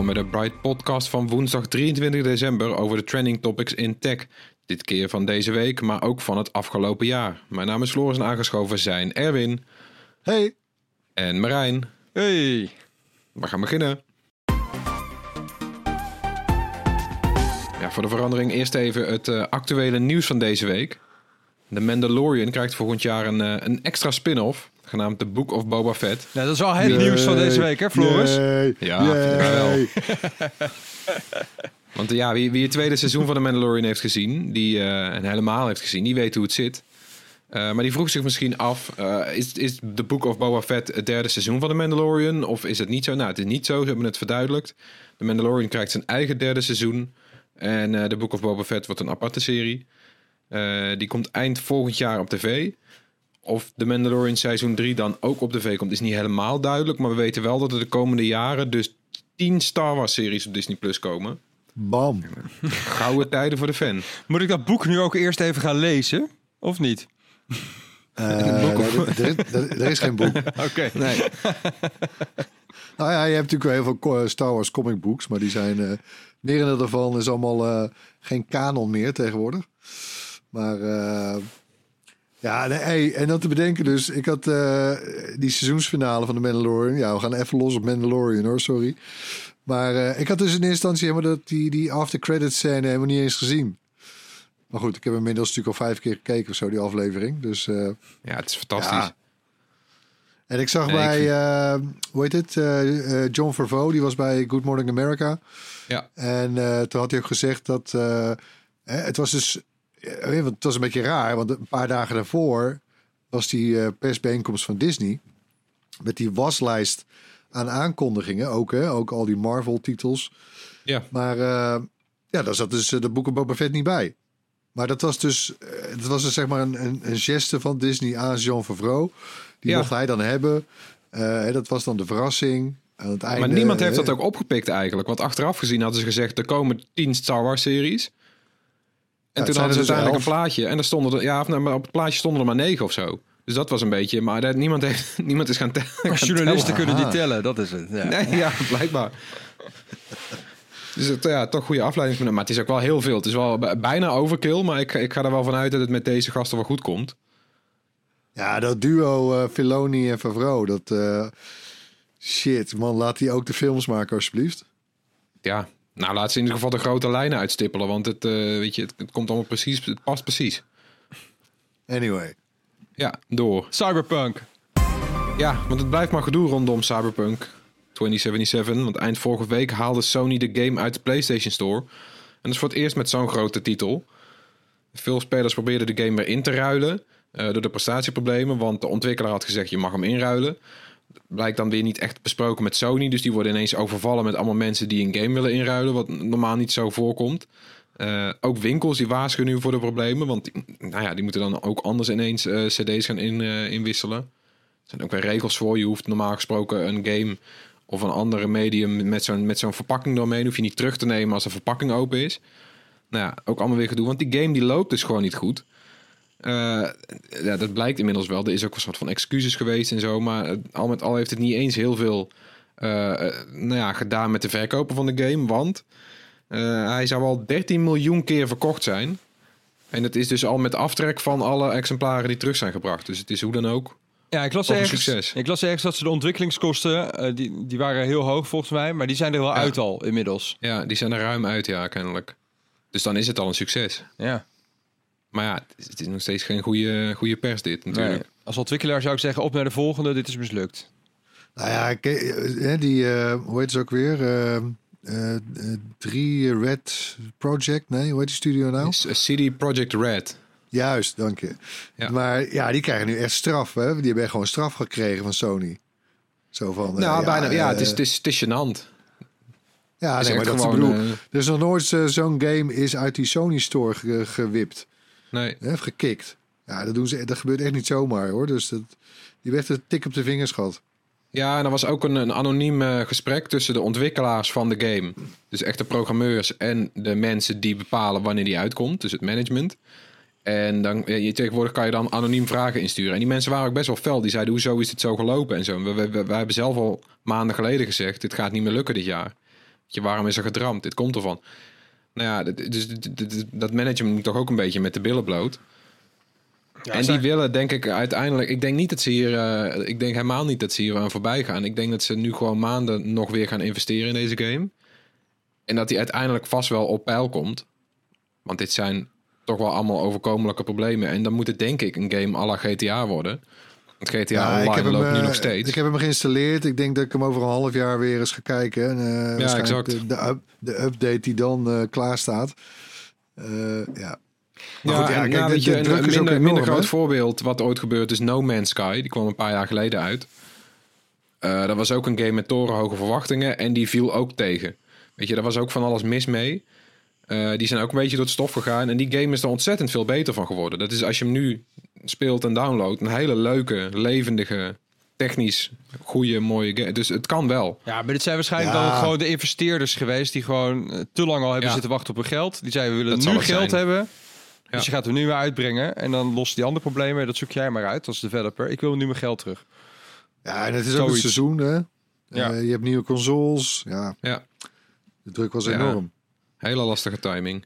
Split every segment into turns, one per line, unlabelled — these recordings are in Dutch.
welkom bij de Bright Podcast van woensdag 23 december over de trending topics in tech. Dit keer van deze week, maar ook van het afgelopen jaar. Mijn naam is Floris en aangeschoven zijn Erwin.
Hey.
En Marijn.
Hey.
We gaan beginnen. Ja, voor de verandering eerst even het actuele nieuws van deze week. The Mandalorian krijgt volgend jaar een extra spin-off, genaamd The Book of Boba Fett.
Nou, dat is wel het nieuws van deze week, hè, Floris?
Ja, wel. Want ja, wie het tweede seizoen van The Mandalorian heeft gezien, en helemaal heeft gezien, die weet hoe het zit. Maar die vroeg zich misschien af, is The Book of Boba Fett het derde seizoen van The Mandalorian? Of is het niet zo? Nou, het is niet zo, ze hebben het verduidelijkt. The Mandalorian krijgt zijn eigen derde seizoen. En The Book of Boba Fett wordt een aparte serie. Die komt eind volgend jaar op tv. Of The Mandalorian seizoen 3 dan ook op tv komt, is niet helemaal duidelijk. Maar we weten wel dat er de komende jaren dus 10 Star Wars series op Disney Plus komen.
Bam.
Gouden tijden voor de fan.
Moet ik dat boek nu ook eerst even gaan lezen? Of niet?
Er is geen boek.
Oké.
Nee.
Nou ja, je hebt natuurlijk wel heel veel Star Wars comic books, maar die zijn merendeel daarvan is allemaal geen kanon meer tegenwoordig. Maar ja, nee, en dan te bedenken dus, ik had die seizoensfinale van de Mandalorian. Ja, we gaan even los op Mandalorian hoor, sorry. Maar ik had dus in eerste instantie helemaal die after credits scène helemaal niet eens gezien. Maar goed, ik heb hem inmiddels natuurlijk al 5 keer gekeken of zo, die aflevering. Dus
Ja, het is fantastisch.
ja. En ik zag hoe heet het? John Favreau, die was bij Good Morning America.
Ja.
En toen had hij ook gezegd dat het was dus, want het was een beetje raar, want een paar dagen daarvoor was die persbijeenkomst van Disney met die waslijst aan aankondigingen, ook al die Marvel-titels.
Ja.
Maar ja, daar zat dus de Book of Boba Fett niet bij. Maar dat was dus zeg maar een geste van Disney aan John Favreau. Die mocht hij dan hebben. Dat was dan de verrassing aan het einde.
Maar niemand heeft dat ook opgepikt eigenlijk. Want achteraf gezien hadden ze gezegd, er komen 10 Star Wars series. En toen hadden ze
dus
uiteindelijk een plaatje. En er stonden maar op het plaatje stonden er maar 9 of zo. Dus dat was een beetje, maar niemand is gaan tellen.
Maar journalisten kunnen die tellen, dat is het. Ja.
Nee, ja, blijkbaar. Dus het, toch goede afleiding. Maar het is ook wel heel veel. Het is wel bijna overkill. Maar ik ga er wel vanuit dat het met deze gasten wel goed komt.
Ja, dat duo Filoni en Favreau. Dat shit, man. Laat die ook de films maken, alsjeblieft.
Ja, nou laat ze in ieder geval de grote lijnen uitstippelen. Want het, weet je, het komt allemaal precies. Het past precies.
Anyway.
Ja, door.
Cyberpunk.
Ja, want het blijft maar gedoe rondom Cyberpunk 2077. Want eind vorige week haalde Sony de game uit de PlayStation Store. En dat is voor het eerst met zo'n grote titel. Veel spelers probeerden de game weer in te ruilen. Door de prestatieproblemen. Want de ontwikkelaar had gezegd, je mag hem inruilen. Blijkt dan weer niet echt besproken met Sony. Dus die worden ineens overvallen met allemaal mensen die een game willen inruilen. Wat normaal niet zo voorkomt. Ook winkels die waarschuwen nu voor de problemen. Want die moeten dan ook anders ineens cd's gaan inwisselen. Er zijn ook weer regels voor. Je hoeft normaal gesproken een game of een andere medium met zo'n verpakking doorheen. Hoef je niet terug te nemen als de verpakking open is. Nou ja, ook allemaal weer gedoe. Want die game die loopt dus gewoon niet goed. Dat blijkt inmiddels wel. Er is ook een soort van excuses geweest en zo. Maar al met al heeft het niet eens heel veel gedaan met de verkopen van de game. Want hij zou al 13 miljoen keer verkocht zijn. En het is dus al met aftrek van alle exemplaren die terug zijn gebracht. Dus het is hoe dan ook.
Ja, ik las ergens dat ze de ontwikkelingskosten, die waren heel hoog volgens mij. Maar die zijn er wel uit al inmiddels.
Ja, die zijn er ruim uit, ja, kennelijk. Dus dan is het al een succes.
Ja.
Maar ja, het is nog steeds geen goede pers dit natuurlijk.
Nee. Als ontwikkelaar zou ik zeggen, op naar de volgende, dit is mislukt.
Nou ja, hoe heet ze ook weer? 3 Red Project, nee, hoe heet die studio nou?
CD Projekt Red.
Juist, dank je.
Ja.
Maar ja, die krijgen nu echt straf, hè? Die hebben gewoon straf gekregen van Sony. Zo van...
bijna. Ja, het is gênant.
Ja, nee, maar dat
gewoon,
bedoel. Er is nog nooit zo'n game is uit die Sony Store gewipt.
Nee.
Gekikt. Ja, dat gebeurt echt niet zomaar, hoor. Dus die werd een tik op de vingers gehad.
Ja, en er was ook een anoniem gesprek tussen de ontwikkelaars van de game. Dus echt de programmeurs en de mensen die bepalen wanneer die uitkomt. Dus het management. En dan, tegenwoordig kan je dan anoniem vragen insturen. En die mensen waren ook best wel fel. Die zeiden, hoezo is het zo gelopen en zo. We hebben zelf al maanden geleden gezegd, dit gaat niet meer lukken dit jaar. Waarom is er gedramd? Dit komt ervan. Nou ja, dus dat management moet toch ook een beetje met de billen bloot. Ja, en die willen, denk ik, uiteindelijk... Ik denk helemaal niet dat ze hier aan voorbij gaan. Ik denk dat ze nu gewoon maanden nog weer gaan investeren in deze game. En dat die uiteindelijk vast wel op peil komt. Want dit zijn toch wel allemaal overkomelijke problemen. En dan moet het, denk ik, een game à la GTA worden. Want GTA Online loopt nu nog steeds.
Ik heb hem geïnstalleerd. Ik denk dat ik hem over een half jaar weer eens ga kijken. En,
ja, exact.
De update die dan klaar staat. Ja...
Maar goed, kijk, weet je, een minder groot voorbeeld wat ooit gebeurd is, No Man's Sky. Die kwam een paar jaar geleden uit. Dat was ook een game met torenhoge verwachtingen en die viel ook tegen. Weet je, daar was ook van alles mis mee. Die zijn ook een beetje door het stof gegaan en die game is er ontzettend veel beter van geworden. Dat is als je hem nu speelt en downloadt, een hele leuke, levendige, technisch goede, mooie game. Dus het kan wel.
Ja, maar dit zijn waarschijnlijk dan gewoon de investeerders geweest die gewoon te lang al hebben zitten wachten op hun geld. Die zeiden, we willen nu geld hebben. Dus je gaat hem nu weer uitbrengen en dan lost die andere problemen. Dat zoek jij maar uit als developer. Ik wil nu mijn geld terug.
Ja, en het is ook een seizoen, hè? Ja. Je hebt nieuwe consoles. Ja. De druk was enorm.
Hele lastige timing.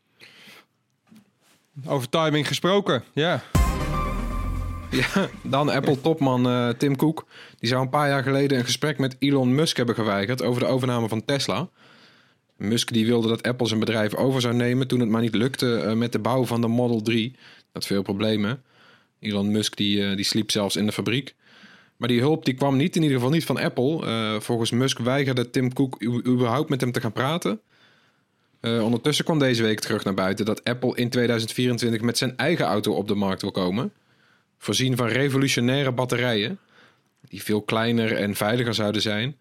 Over timing gesproken, ja.
Ja, dan Apple-topman Tim Cook. Die zou een paar jaar geleden een gesprek met Elon Musk hebben geweigerd over de overname van Tesla. Musk die wilde dat Apple zijn bedrijf over zou nemen toen het maar niet lukte met de bouw van de Model 3. Dat veel problemen. Elon Musk die sliep zelfs in de fabriek. Maar die hulp die kwam niet, in ieder geval niet van Apple. Volgens Musk weigerde Tim Cook überhaupt met hem te gaan praten. Ondertussen kwam deze week terug naar buiten dat Apple in 2024 met zijn eigen auto op de markt wil komen. Voorzien van revolutionaire batterijen die veel kleiner en veiliger zouden zijn.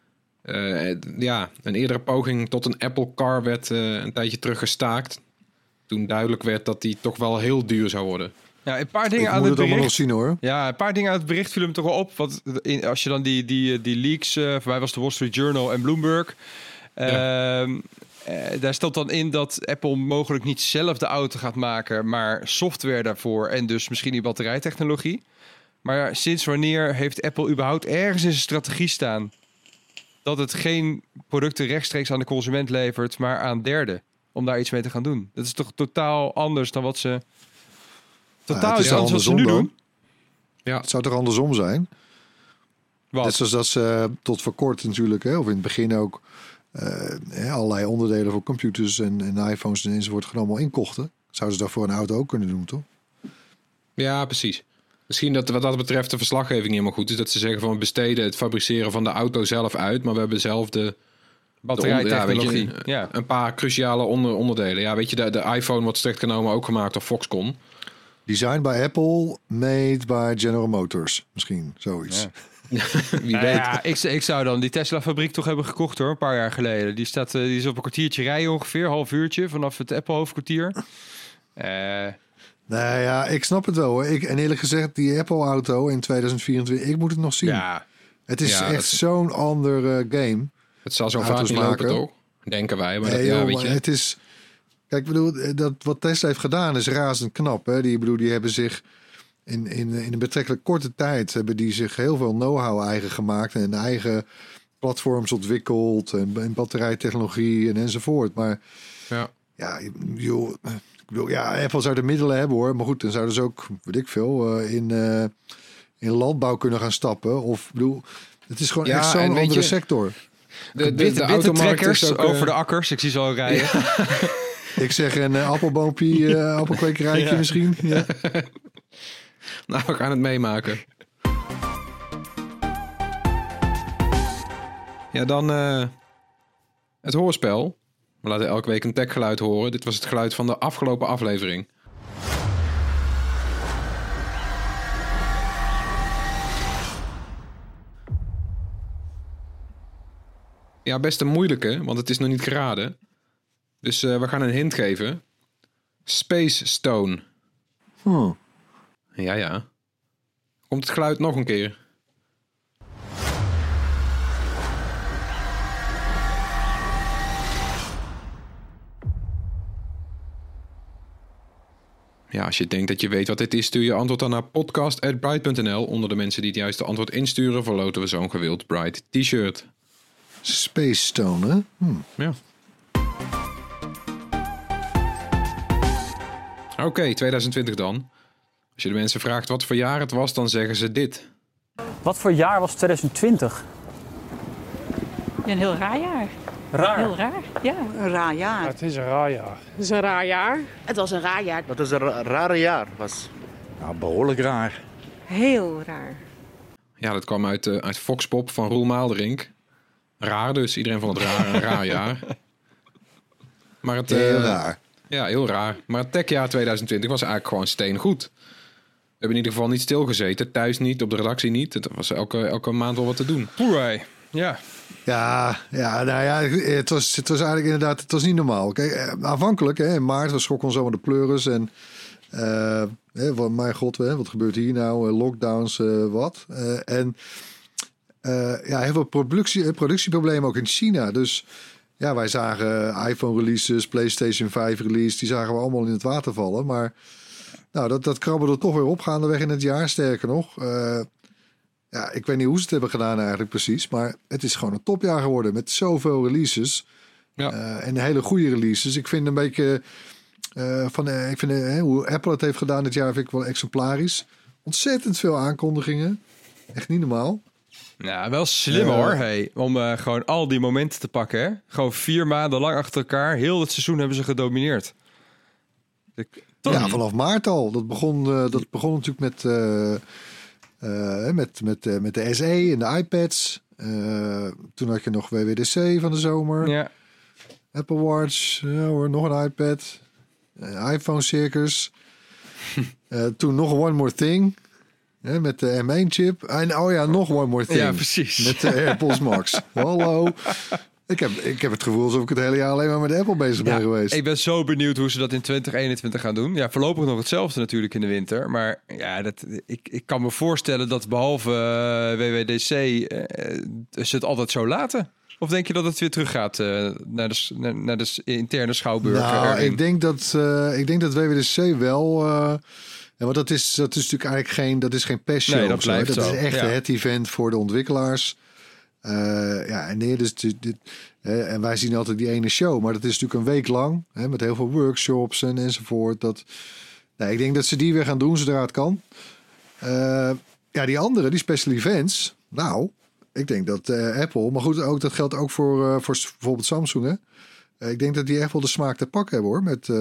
Een eerdere poging tot een Apple Car werd een tijdje terug gestaakt. Toen duidelijk werd dat die toch wel heel duur zou worden.
Ja, een paar dingen aan het bericht.
Nog zien, hoor.
Ja, een paar dingen uit het bericht vielen me toch wel op. Want als je dan die leaks, voor mij was de Wall Street Journal en Bloomberg. Daar stelt dan in dat Apple mogelijk niet zelf de auto gaat maken, maar software daarvoor en dus misschien die batterijtechnologie. Maar sinds wanneer heeft Apple überhaupt ergens in zijn strategie staan dat het geen producten rechtstreeks aan de consument levert, maar aan derden, om daar iets mee te gaan doen? Dat is toch totaal anders dan wat ze... Totaal iets anders wat ze nu doen.
Ja. Het zou toch andersom zijn? Wat? Net zoals dat ze tot voor kort natuurlijk, hè, of in het begin ook, allerlei onderdelen voor computers en iPhones enzovoort gewoon allemaal inkochten. Zouden ze dat voor een auto ook kunnen doen, toch?
Ja, precies. Misschien dat wat dat betreft de verslaggeving niet helemaal goed is. Dat ze zeggen van we besteden het fabriceren van de auto zelf uit, maar we hebben zelf de
batterijtechnologie.
Een paar cruciale onderdelen. Ja, weet je, de iPhone wordt strikt genomen ook gemaakt door Foxconn.
Designed by Apple, made by General Motors. Misschien, zoiets.
Ja. Wie weet.
Ja, ik zou dan die Tesla-fabriek toch hebben gekocht, hoor, een paar jaar geleden. Die is op een kwartiertje rijden ongeveer, half uurtje, vanaf het Apple-hoofdkwartier.
Nou ja, ik snap het wel, hoor. En eerlijk gezegd, die Apple-auto in 2024, ik moet het nog zien.
Ja.
Het is echt zo'n ander game.
Het zal zo vaak niet lopen, toch? Denken wij. Maar weet je.
Het is... Kijk, ik bedoel, dat wat Tesla heeft gedaan is razend knap. Hè? Die hebben zich in een betrekkelijk korte tijd hebben die zich heel veel know-how eigen gemaakt en eigen platforms ontwikkeld en batterijtechnologie enzovoort. Maar joh, ik bedoel, Apple zou de middelen hebben, hoor. Maar goed, dan zouden ze ook, weet ik veel, in landbouw kunnen gaan stappen. Of, ik bedoel, het is gewoon echt zo'n andere sector.
De automarkt over de akkers, ik zie ze al rijden. Ja.
Ik zeg een appelboompje, appelkwekerijtje misschien. Ja.
Nou, we gaan het meemaken. Ja, dan het hoorspel. We laten elke week een techgeluid horen. Dit was het geluid van de afgelopen aflevering. Ja, best een moeilijke, want het is nog niet geraden. Dus we gaan een hint geven. Space Stone. Ja. Komt het geluid nog een keer? Ja, als je denkt dat je weet wat dit is, stuur je antwoord dan naar podcast@bright.nl. Onder de mensen die het juiste antwoord insturen, verloten we zo'n gewild Bright t-shirt.
Space Stone, hè?
Ja. Oké, 2020 dan. Als je de mensen vraagt wat voor jaar het was, dan zeggen ze dit.
Wat voor jaar was 2020?
Ja, een heel raar jaar.
Raar.
Heel raar, ja.
Een raar jaar.
Het is een raar jaar.
Het is een raar jaar.
Het was een raar jaar.
Dat is een rare jaar. Was.
Ja, behoorlijk raar.
Heel raar.
Ja, dat kwam uit Foxpop van Roel Maalderink. Raar dus. Iedereen vond het raar. Een raar jaar. Maar het,
Heel raar.
Ja, heel raar. Maar het techjaar 2020 was eigenlijk gewoon steengoed. We hebben in ieder geval niet stilgezeten. Thuis niet, op de redactie niet. Het was elke maand wel wat te doen.
Hoerai. Ja.
Ja, nou ja, het was eigenlijk inderdaad, het was niet normaal. Kijk, aanvankelijk, hè, in maart, we schrokken ons allemaal de pleuris. En mijn god, wat gebeurt hier nou? Lockdowns, wat? Heel veel productieproblemen ook in China. Dus ja, wij zagen iPhone releases, PlayStation 5 release, die zagen we allemaal in het water vallen. Maar nou, dat krabbelde toch weer op gaandeweg in het jaar. Sterker nog, ja, ik weet niet hoe ze het hebben gedaan eigenlijk precies. Maar het is gewoon een topjaar geworden met zoveel releases.
Ja.
En hele goede releases. Ik vind een beetje hoe Apple het heeft gedaan dit jaar vind ik wel exemplarisch. Ontzettend veel aankondigingen. Echt niet normaal.
Ja, wel slim hoor. Hey, om gewoon al die momenten te pakken. Hè? Gewoon 4 maanden lang achter elkaar. Heel het seizoen hebben ze gedomineerd.
Ja, vanaf maart al. Dat begon natuurlijk met de SE en de iPads. Toen had je nog WWDC van de zomer.
Ja.
Apple Watch. Ja hoor, nog een iPad. iPhone Circus. Toen nog One More Thing. Met de M1-chip. En nog One More Thing.
Ja, precies.
Met de AirPods Max. Hallo. Ik heb het gevoel alsof ik het hele jaar alleen maar met Apple bezig ben geweest.
Ik ben zo benieuwd hoe ze dat in 2021 gaan doen. Ja, voorlopig nog hetzelfde natuurlijk in de winter. Maar ja, ik kan me voorstellen dat behalve WWDC ze het altijd zo laten. Of denk je dat het weer terug gaat naar de interne schouwburg?
Nou, ik denk dat WWDC wel... want dat is natuurlijk eigenlijk geen pestshow.
Nee, dat blijft
dat
zo.
is echt het event voor de ontwikkelaars. En wij zien altijd die ene show. Maar dat is natuurlijk een week lang. Met heel veel workshops enzovoort. Ik denk dat ze die weer gaan doen zodra het kan. Die andere, die special events. Nou, ik denk dat Apple... Maar goed, dat geldt ook voor bijvoorbeeld Samsung. Hè? Ik denk dat die echt wel de smaak te pakken hebben hoor.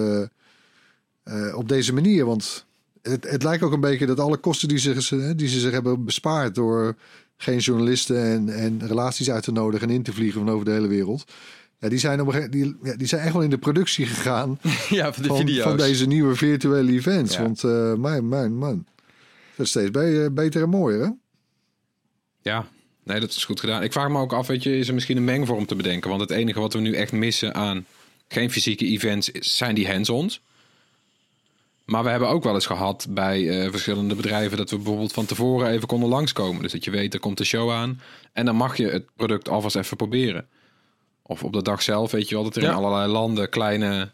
Op deze manier. Want het lijkt ook een beetje dat alle kosten die ze zich hebben bespaard... door geen journalisten en relaties uit te nodigen... en in te vliegen van over de hele wereld... Ja, die zijn echt wel in de productie gegaan...
Ja, van de video's.
Van deze nieuwe virtuele events.
Ja.
Want man. Dat is steeds beter en mooier, hè?
Ja, nee, dat is goed gedaan. Ik vraag me ook af, is er misschien een mengvorm te bedenken? Want het enige wat we nu echt missen aan geen fysieke events... zijn die hands-ons. Maar we hebben ook wel eens gehad bij verschillende bedrijven... dat we bijvoorbeeld van tevoren even konden langskomen. Dus dat je weet, er komt de show aan... en dan mag je het product alvast even proberen. Of op de dag zelf, weet je wel... dat er in allerlei landen kleine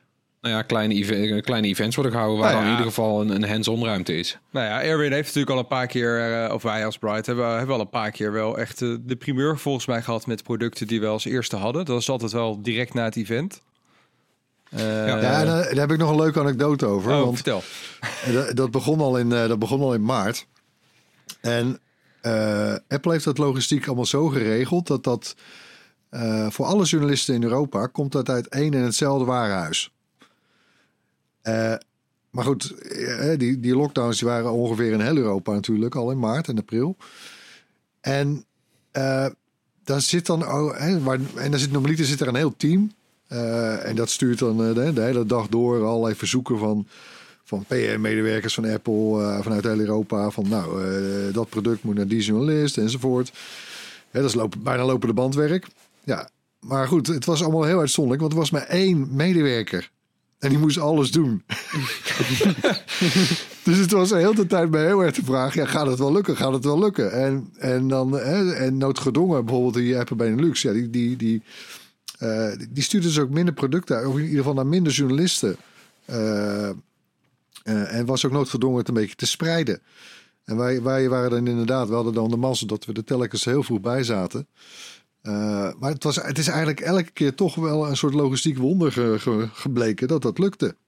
events worden gehouden... waar dan in ieder geval een hands-on ruimte is.
Nou ja, Erwin heeft natuurlijk al een paar keer... of wij als Bright hebben al een paar keer wel echt... de primeur volgens mij gehad met producten die we als eerste hadden. Dat was altijd wel direct na het event...
Daar heb ik nog een leuke anekdote over.
Oh,
want
vertel.
Dat begon al in maart. En Apple heeft dat logistiek allemaal zo geregeld... dat voor alle journalisten in Europa... komt dat uit één en hetzelfde warenhuis. Maar goed, die lockdowns die waren ongeveer in heel Europa natuurlijk... al in maart en april. En daar zit dan... normaliter zit er een heel team... en dat stuurt dan de hele dag door allerlei verzoeken van PR-medewerkers van Apple vanuit heel Europa. Van dat product moet naar die journalist enzovoort. Dat is bijna lopende bandwerk. Ja, maar goed, het was allemaal heel uitzonderlijk. Want er was maar 1 medewerker. En die moest alles doen. Dus het was de hele tijd bij heel erg de vraag... Ja, gaat het wel lukken? Gaat het wel lukken? En dan noodgedwongen bijvoorbeeld die Apple Benelux. Ja, die stuurde dus ook minder producten uit, of in ieder geval naar minder journalisten. En was ook noodgedwongen het een beetje te spreiden. En wij waren dan inderdaad, we hadden dan de mazzel dat we er telkens heel vroeg bij zaten. Maar het is eigenlijk elke keer toch wel een soort logistiek wonder gebleken dat lukte.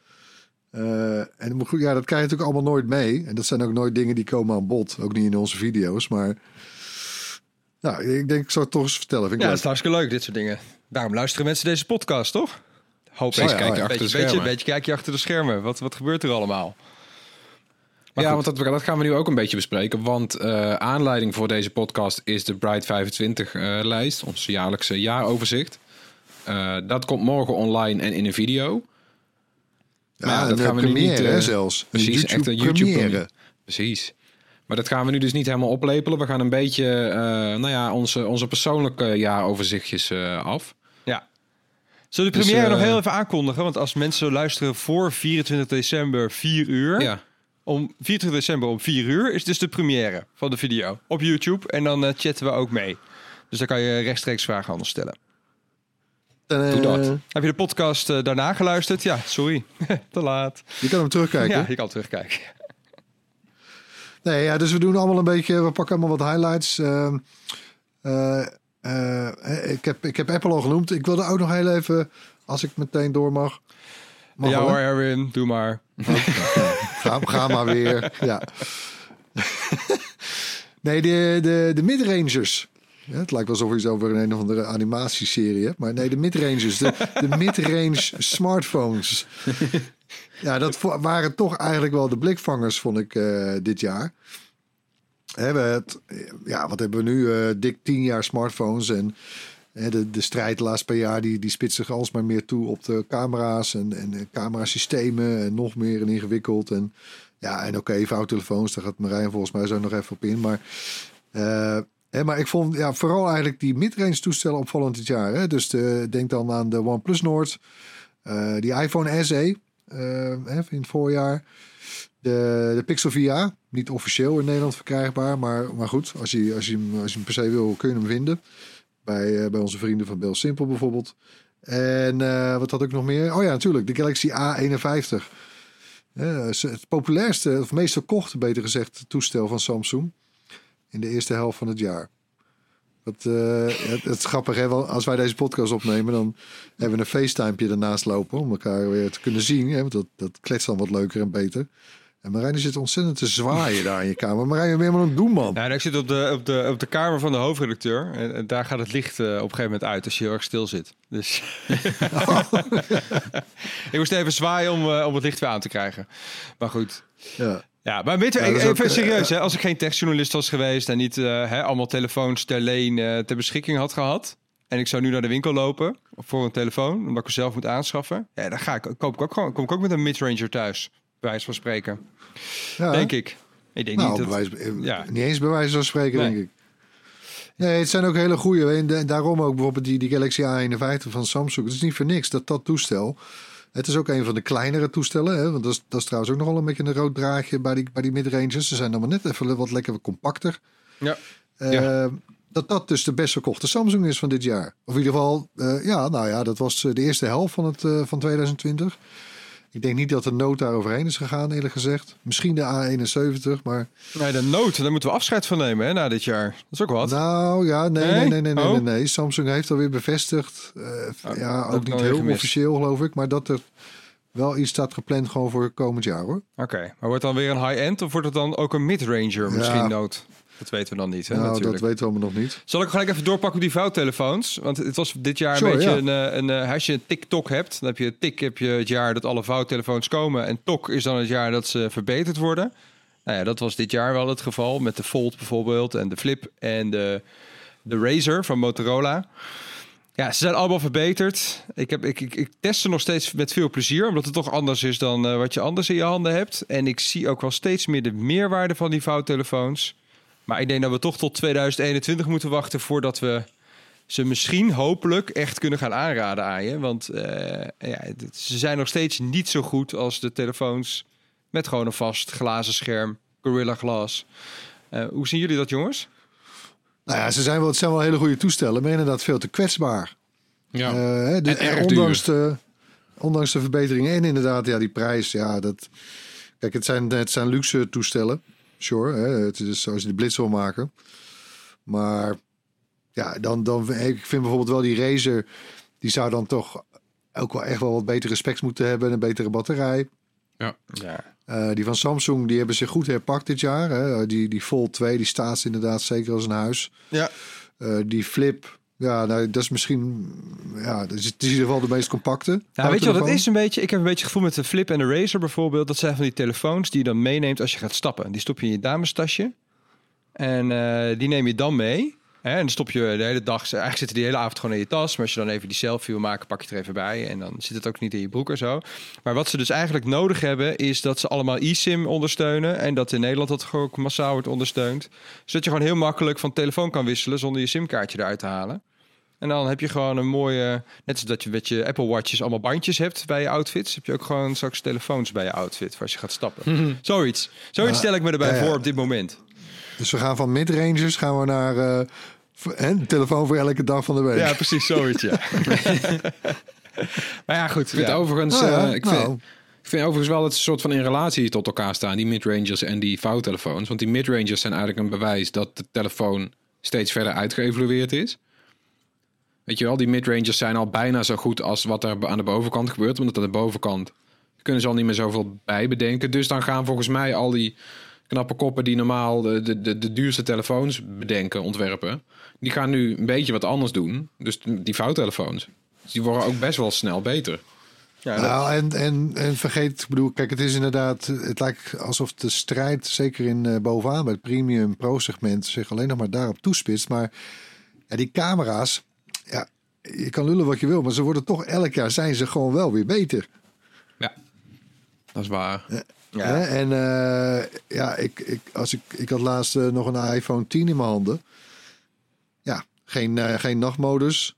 En dat krijg je natuurlijk allemaal nooit mee. En dat zijn ook nooit dingen die komen aan bod. Ook niet in onze video's. Maar nou, ik denk, ik zal het toch eens vertellen. Vind ik
Ja,
leuk.
dat is hartstikke leuk, dit soort dingen. Daarom luisteren mensen deze podcast, toch? Hoop
Beetje kijkje achter de schermen.
Een beetje kijkje achter de schermen. Wat gebeurt er allemaal? Maar
ja,
goed.
want dat gaan we nu ook een beetje bespreken. Want aanleiding voor deze podcast is de Bright 25 lijst. Ons jaarlijkse jaaroverzicht. Dat komt morgen online en in een video.
Ja,
dat gaan we nu niet...
hè, zelfs.
Precies, echt een YouTube
première.
Precies. Maar dat gaan we nu dus niet helemaal oplepelen. We gaan een beetje onze persoonlijke jaaroverzichtjes af.
Ja. Zullen we de
Dus,
première nog heel even aankondigen? Want als mensen luisteren voor 24 december 4 uur...
Ja.
Om 24 december om 4 uur is dus de première van de video op YouTube. En dan chatten we ook mee. Dus dan kan je rechtstreeks vragen anders stellen.
Doe dat.
Heb je de podcast daarna geluisterd? Ja, sorry. Te laat.
Je kan hem terugkijken.
Ja, je kan terugkijken.
Nee, ja, dus we doen allemaal een beetje... We pakken allemaal wat highlights. Ik heb Apple al genoemd. Ik wilde ook nog heel even... Als ik meteen door mag.
Ja
wel,
hoor,
hè?
Erwin. Doe maar.
Ga maar weer. Ja. Nee, de midrangers. Ja, het lijkt wel alsof je iets over een of andere animatieserie hebt. Maar nee, de midrangers. De midrange smartphones. Ja, dat waren toch eigenlijk wel de blikvangers, vond ik, dit jaar. Wat hebben we nu? Dik 10 jaar smartphones. En de strijd de laatste paar jaar die spitst zich alsmaar meer toe op de camera's en camerasystemen. En nog meer ingewikkeld. En ja, en oké, vouwtelefoons. Daar gaat Marijn volgens mij zo nog even op in. Maar ik vond vooral eigenlijk die midrange toestellen opvallend dit jaar. Hè? Dus denk dan aan de OnePlus Nord. Die iPhone SE in het voorjaar. De Pixel VR. Niet officieel in Nederland verkrijgbaar. Maar goed, als je hem per se wil, kun je hem vinden. Bij onze vrienden van Bell Simple bijvoorbeeld. En wat had ik nog meer? Oh ja, natuurlijk. De Galaxy A51. Het populairste, of meest verkochte, beter gezegd, toestel van Samsung. In de eerste helft van het jaar. Het is grappig, hè? Want als wij deze podcast opnemen, dan hebben we een FaceTime ernaast lopen om elkaar weer te kunnen zien. Hè? Want dat kletst dan wat leuker en beter. En Marijn zit ontzettend te zwaaien daar in je kamer. Marijn, wat ben je helemaal aan het doen, man?
Ja, ik zit op de kamer van de hoofdredacteur. En daar gaat het licht op een gegeven moment uit als je heel erg stil zit. Dus ik moest even zwaaien om het licht weer aan te krijgen. Maar goed. Ja, maar even serieus, hè, als ik geen techjournalist was geweest en niet allemaal telefoons ter leen ter beschikking had gehad. En ik zou nu naar de winkel lopen voor een telefoon, omdat ik hem zelf moet aanschaffen. Ja, dan kom ik ook met een midranger thuis, bij wijze van spreken.
Ja.
Denk ik. Ik denk niet dat...
Niet eens bij wijze van spreken,
Nee.
denk ik. Nee, het zijn ook hele goede. En daarom ook bijvoorbeeld die Galaxy A51 van Samsung. Het is niet voor niks dat toestel... Het is ook een van de kleinere toestellen. Hè? Want dat is trouwens ook nogal een beetje een rood draadje bij die midranges. Ze zijn dan maar net even wat lekker compacter.
Ja.
Dat dus de best verkochte Samsung is van dit jaar. Of in ieder geval, dat was de eerste helft van 2020. Ik denk niet dat de Note daar overheen is gegaan, eerlijk gezegd. Misschien de A71, maar...
Nee, de Note, daar moeten we afscheid van nemen na dit jaar. Dat is ook wat.
Nou ja, nee. Samsung heeft alweer bevestigd. Ook niet heel officieel, geloof ik. Maar dat er wel iets staat gepland gewoon voor komend jaar, hoor.
Oké, maar wordt het dan weer een high-end of wordt het dan ook een mid-ranger misschien Note? Dat weten we dan niet, hè, natuurlijk.
Dat weten we allemaal nog niet.
Zal ik gelijk even doorpakken op die vouwtelefoons? Want het was dit jaar een beetje als je een TikTok hebt, dan heb je het jaar dat alle vouwtelefoons komen. En TOC is dan het jaar dat ze verbeterd worden. Nou ja, dat was dit jaar wel het geval. Met de Fold bijvoorbeeld en de Flip en de Razr van Motorola. Ja, ze zijn allemaal verbeterd. Ik test ze nog steeds met veel plezier, omdat het toch anders is dan wat je anders in je handen hebt. En ik zie ook wel steeds meer de meerwaarde van die vouwtelefoons. Maar ik denk dat we toch tot 2021 moeten wachten voordat we ze misschien hopelijk echt kunnen gaan aanraden aan je. Want ze zijn nog steeds niet zo goed als de telefoons met gewoon een vast glazen scherm, Gorilla Glass. Hoe zien jullie dat, jongens?
Nou ja, het zijn wel hele goede toestellen, maar inderdaad veel te kwetsbaar.
Ja.
En erg ondanks de verbeteringen en inderdaad, die prijs. Kijk, het zijn luxe toestellen. Sure, het is zoals je de Blitz wil maken. Maar ik vind bijvoorbeeld wel die Razer, die zou dan toch ook wel echt wel wat betere specs moeten hebben. En een betere batterij.
Ja.
Die van Samsung, die hebben zich goed herpakt dit jaar. Hè? Die Fold 2, die staat inderdaad zeker als een huis.
Ja.
Die Flip, ja, nou, dat is misschien... Ja, het is in ieder geval de meest compacte.
Nou, weet je wat het is een beetje? Ik heb een beetje het gevoel met de Flip en de Razer bijvoorbeeld. Dat zijn van die telefoons die je dan meeneemt als je gaat stappen. Die stop je in je damestasje. En die neem je dan mee. Hè? En dan stop je de hele dag... Eigenlijk zitten die hele avond gewoon in je tas. Maar als je dan even die selfie wil maken, pak je het er even bij. En dan zit het ook niet in je broek en zo. Maar wat ze dus eigenlijk nodig hebben, is dat ze allemaal eSIM ondersteunen. En dat in Nederland dat ook massaal wordt ondersteund. Zodat je gewoon heel makkelijk van telefoon kan wisselen zonder je simkaartje eruit te halen. En dan heb je gewoon een mooie... Net zoals dat je met je Apple Watches allemaal bandjes hebt bij je outfits, heb je ook gewoon straks telefoons bij je outfit voor als je gaat stappen. Zoiets stel ik me erbij voor op dit moment.
Dus we gaan van mid-rangers gaan we naar een telefoon voor elke dag van de week.
Ja, precies, zoiets, ja. Maar ja, goed.
Ik vind overigens... Ik vind overigens wel dat ze soort van in relatie tot elkaar staan, die mid-rangers en die vouwtelefoons. Want die mid-rangers zijn eigenlijk een bewijs dat de telefoon steeds verder uitgeëvolueerd is. Weet je wel, die mid-rangers zijn al bijna zo goed als wat er aan de bovenkant gebeurt. Omdat aan de bovenkant kunnen ze al niet meer zoveel bij bedenken. Dus dan gaan volgens mij al die knappe koppen die normaal de duurste telefoons bedenken, ontwerpen, die gaan nu een beetje wat anders doen. Dus die vouwtelefoons, die worden ook best wel snel beter.
Ja, nou, en vergeet, ik bedoel, kijk, het is inderdaad, het lijkt alsof de strijd, zeker in bovenaan bij het premium pro-segment, zich alleen nog maar daarop toespitst. Maar ja, die camera's, ja, je kan lullen wat je wil, maar ze worden toch elk jaar zijn ze gewoon wel weer beter.
Ja, dat is waar.
Ja. En ik had laatst nog een iPhone 10 in mijn handen. Ja, geen nachtmodus,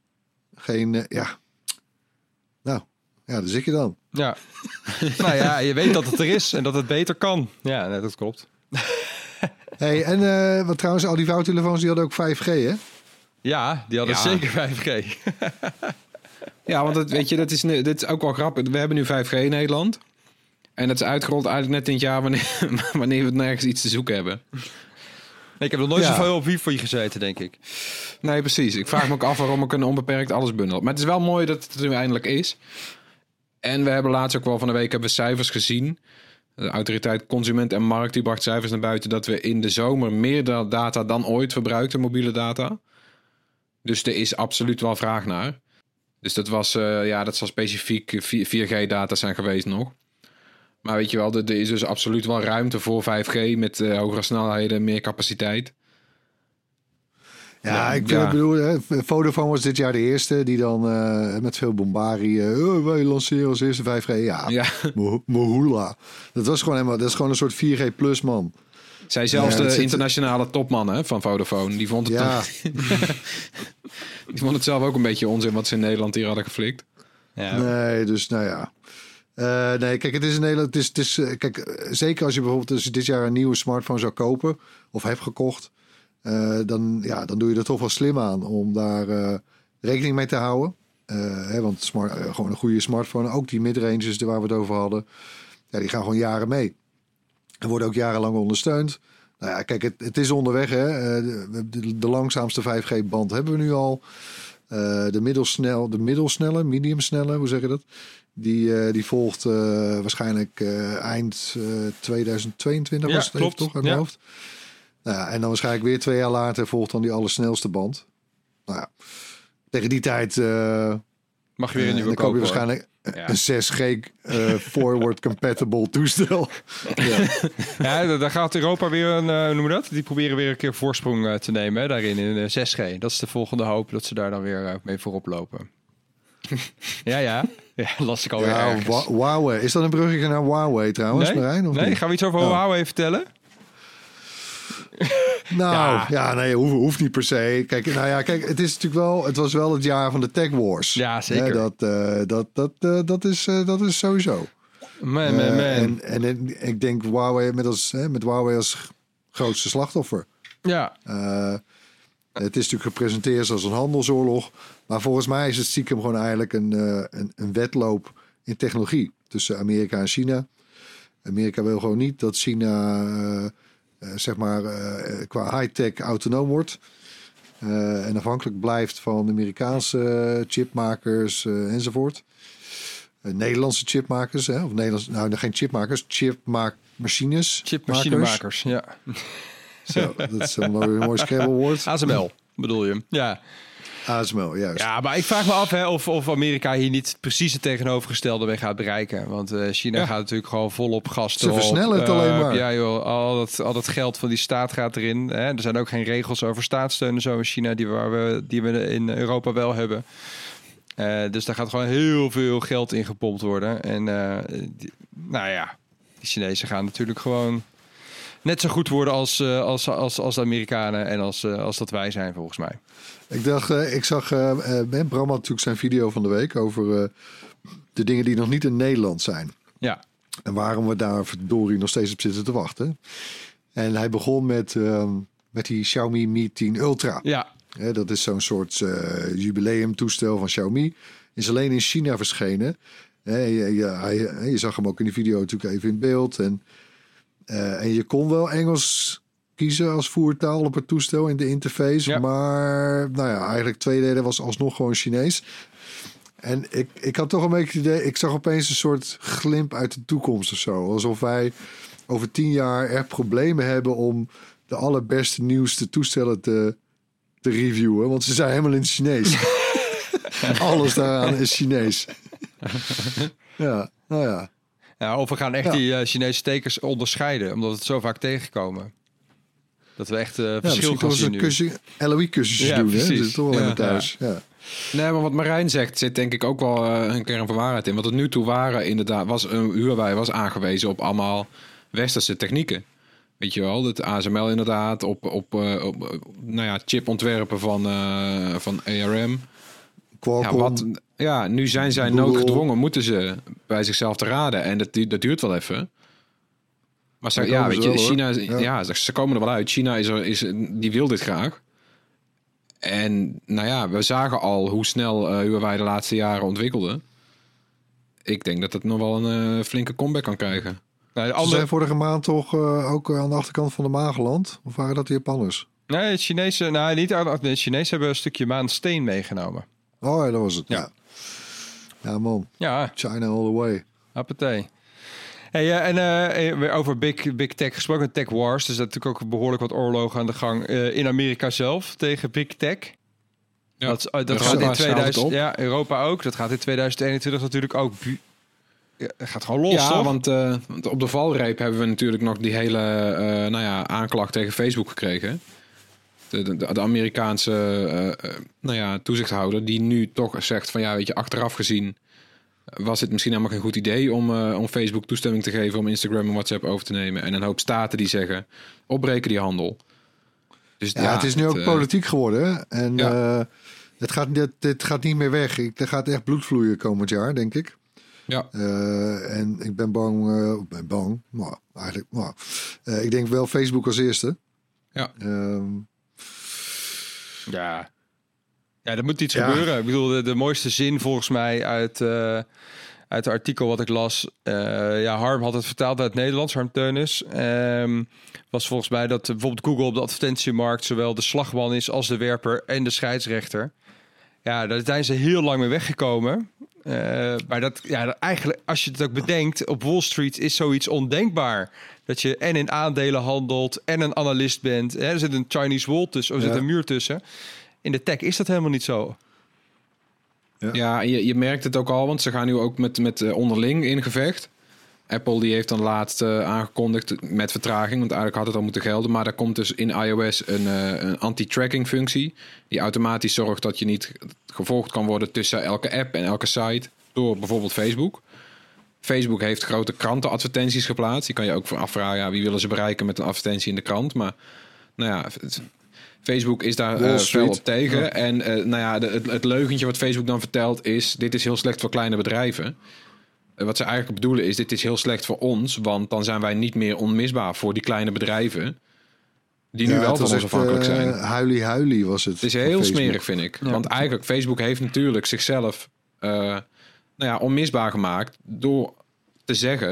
daar zit je dan.
Ja. Nou ja, je weet dat het er is en dat het beter kan. Ja, nee, dat klopt.
Hey, en wat trouwens, al die vouwtelefoons die hadden ook 5G, hè?
Ja, die hadden zeker 5G.
Ja, want dit is ook wel grappig. We hebben nu 5G in Nederland. En dat is uitgerold eigenlijk net in het jaar wanneer we nergens iets te zoeken hebben.
Ik heb nog nooit zoveel op wifi gezeten, denk ik.
Nee, precies. Ik vraag me ook af waarom ik een onbeperkt alles bundel. Maar het is wel mooi dat het er nu eindelijk is. En we hebben laatst ook wel van de week hebben we cijfers gezien. De autoriteit Consument en Markt die bracht cijfers naar buiten dat we in de zomer meer data dan ooit verbruikten, mobiele data. Dus er is absoluut wel vraag naar. Dus dat zal specifiek 4G-data zijn geweest nog. Maar weet je wel, er is dus absoluut wel ruimte voor 5G met hogere snelheden, meer capaciteit.
Ja, ik bedoel, Vodafone was dit jaar de eerste die dan met veel bombarie, wij lanceren als eerste 5G. Ja. Mohula. Dat is gewoon een soort 4G plus, man.
Zij zelfs de internationale topman van Vodafone, die vond het die vond het zelf ook een beetje onzin wat ze in Nederland hier hadden geflikt.
Ja. Nee, dus nou ja. Nee, kijk, het is in Nederland. Kijk, zeker als je dit jaar een nieuwe smartphone zou kopen of hebt gekocht, dan doe je er toch wel slim aan om daar rekening mee te houden. Want gewoon een goede smartphone, ook die midranges waar we het over hadden, ja, die gaan gewoon jaren mee. En worden ook jarenlang ondersteund. Nou ja, kijk, het is onderweg. Hè. De langzaamste 5G-band hebben we nu al. De middelsnelle, mediumsnelle, hoe zeg je dat? Die volgt waarschijnlijk eind 2022.
Ja,
was het
klopt.
Toch uit mijn hoofd. Nou ja, en dan waarschijnlijk weer 2 jaar later volgt dan die allersnelste band. Nou ja, tegen die tijd
mag je weer een nieuwe
dan koop je
kopen,
waarschijnlijk een 6G forward compatible toestel.
Ja, daar gaat Europa weer hoe noem je dat? Die proberen weer een keer voorsprong te nemen hè, daarin in 6G. Dat is de volgende hoop dat ze daar dan weer mee voorop lopen. Ja, las ik alweer ergens.
Huawei. Is dat een bruggetje naar Huawei trouwens, Marijn? Of niet?
Gaan we iets over Huawei vertellen?
Nee, hoeft niet per se. Kijk, het is natuurlijk wel. Het was wel het jaar van de Tech Wars.
Ja, zeker.
Dat is sowieso.
Man.
En ik denk Huawei met Huawei als grootste slachtoffer.
Ja.
Het is natuurlijk gepresenteerd als een handelsoorlog, maar volgens mij is het stiekem gewoon eigenlijk een wedloop in technologie tussen Amerika en China. Amerika wil gewoon niet dat China qua high-tech autonoom wordt. En afhankelijk blijft van Amerikaanse chipmakers enzovoort. Nederlandse chipmakers, hè? Of Nederlandse, nou geen chipmakers, chipmachines.
Chipmachinemakers, ja.
Zo, dat is een mooi Scrabble-woord.
ASML bedoel je, ja.
ASML, juist.
Ja, maar ik vraag me af of Amerika hier niet precies het tegenovergestelde mee gaat bereiken. Want China gaat natuurlijk gewoon volop gas
Ze versnellen het alleen maar.
Ja joh, al dat geld van die staat gaat erin. Hè? Er zijn ook geen regels over staatssteun en zo in China die we in Europa wel hebben. Dus daar gaat gewoon heel veel geld in gepompt worden. En die Chinezen gaan natuurlijk gewoon net zo goed worden als de Amerikanen en als dat wij zijn volgens mij.
Ik zag Bram had natuurlijk zijn video van de week over de dingen die nog niet in Nederland zijn.
Ja.
En waarom we daar verdorie nog steeds op zitten te wachten. En hij begon met die Xiaomi Mi 10 Ultra.
Ja.
Dat is zo'n soort jubileumtoestel van Xiaomi. Is alleen in China verschenen. Je zag hem ook in de video natuurlijk even in beeld. En je kon wel Engels kiezen als voertaal op het toestel in de interface. Ja. Maar eigenlijk 2/3 was alsnog gewoon Chinees. En ik had toch een beetje het idee, ik zag opeens een soort glimp uit de toekomst of zo. Alsof wij over 10 jaar echt problemen hebben om de allerbeste, nieuwste toestellen te reviewen. Want ze zijn helemaal in het Chinees. Alles daaraan is Chinees. Ja, nou ja.
Ja, of we gaan echt die Chinese tekens onderscheiden, omdat we het zo vaak tegenkomen. Dat we echt verschil gaan zien nu.
LOE-cursusjes doen, hè? Dat is toch wel helemaal thuis. Ja.
Nee, maar wat Marijn zegt, zit denk ik ook wel een kern van waarheid in. Wat tot nu toe waren, inderdaad, Huawei was aangewezen op allemaal westerse technieken. Weet je wel, het ASML inderdaad, op chipontwerpen van ARM.
Qualcomm.
Nu zijn zij
Google.
noodgedwongen, moeten ze bij zichzelf te raden. En dat duurt wel even. Maar China, ze komen er wel uit. China die wil dit graag. En we zagen al hoe snel Huawei de laatste jaren ontwikkelde. Ik denk dat het nog wel een flinke comeback kan krijgen.
Ze zijn vorige maand toch ook aan de achterkant van de maan geland? Of waren dat de Japanners?
Nee, het Chinese, de Chinezen hebben een stukje maansteen meegenomen.
Oh ja, dat was het. Ja man.
Ja.
China all the way.
Appetij. Hey, over Big Tech gesproken, Tech Wars. Dus er is natuurlijk ook behoorlijk wat oorlogen aan de gang in Amerika zelf tegen Big Tech. Ja. Dat gaat in 2000. Ja, Europa ook. Dat gaat in 2021 natuurlijk ook. Het gaat gewoon los, toch?
Want op de valreep hebben we natuurlijk nog die hele aanklacht tegen Facebook gekregen. De Amerikaanse toezichthouder die nu toch zegt van achteraf gezien was het misschien helemaal geen goed idee om Facebook toestemming te geven om Instagram en WhatsApp over te nemen. En een hoop staten die zeggen opbreken die handel. Dus
het is nu ook politiek geworden. En dit gaat niet meer weg. Er gaat echt bloed vloeien komend jaar, denk ik. Ja. En ik ben bang. Maar eigenlijk, ik denk wel Facebook als eerste.
Ja.
Ja, er moet iets gebeuren. Ik bedoel, de mooiste zin volgens mij uit het artikel wat ik las. Harm had het vertaald uit het Nederlands, Harm Teunis. Was volgens mij dat bijvoorbeeld Google op de advertentiemarkt zowel de slagman is als de werper en de scheidsrechter. Ja, daar zijn ze heel lang mee weggekomen. Maar eigenlijk, als je het ook bedenkt, op Wall Street is zoiets ondenkbaar. Dat je en in aandelen handelt en een analist bent. Hè? Er zit een Chinese wall tussen, er zit een muur tussen. In de tech is dat helemaal niet zo.
Ja, je merkt het ook al, want ze gaan nu ook met onderling in gevecht. Apple die heeft dan laatst aangekondigd met vertraging, want eigenlijk had het al moeten gelden. Maar er komt dus in iOS een anti-tracking functie. Die automatisch zorgt dat je niet gevolgd kan worden tussen elke app en elke site door bijvoorbeeld Facebook. Facebook heeft grote krantenadvertenties geplaatst. Die kan je ook afvragen, wie willen ze bereiken met een advertentie in de krant. Maar Facebook is daar fel op tegen. Ja. En het leugentje wat Facebook dan vertelt is, dit is heel slecht voor kleine bedrijven. Wat ze eigenlijk bedoelen is, dit is heel slecht voor ons, want dan zijn wij niet meer onmisbaar voor die kleine bedrijven die nu wel van ons afhankelijk zijn.
Huilie was het.
Het is heel smerig, vind ik. Ja. Want eigenlijk, Facebook heeft natuurlijk zichzelf onmisbaar gemaakt door te zeggen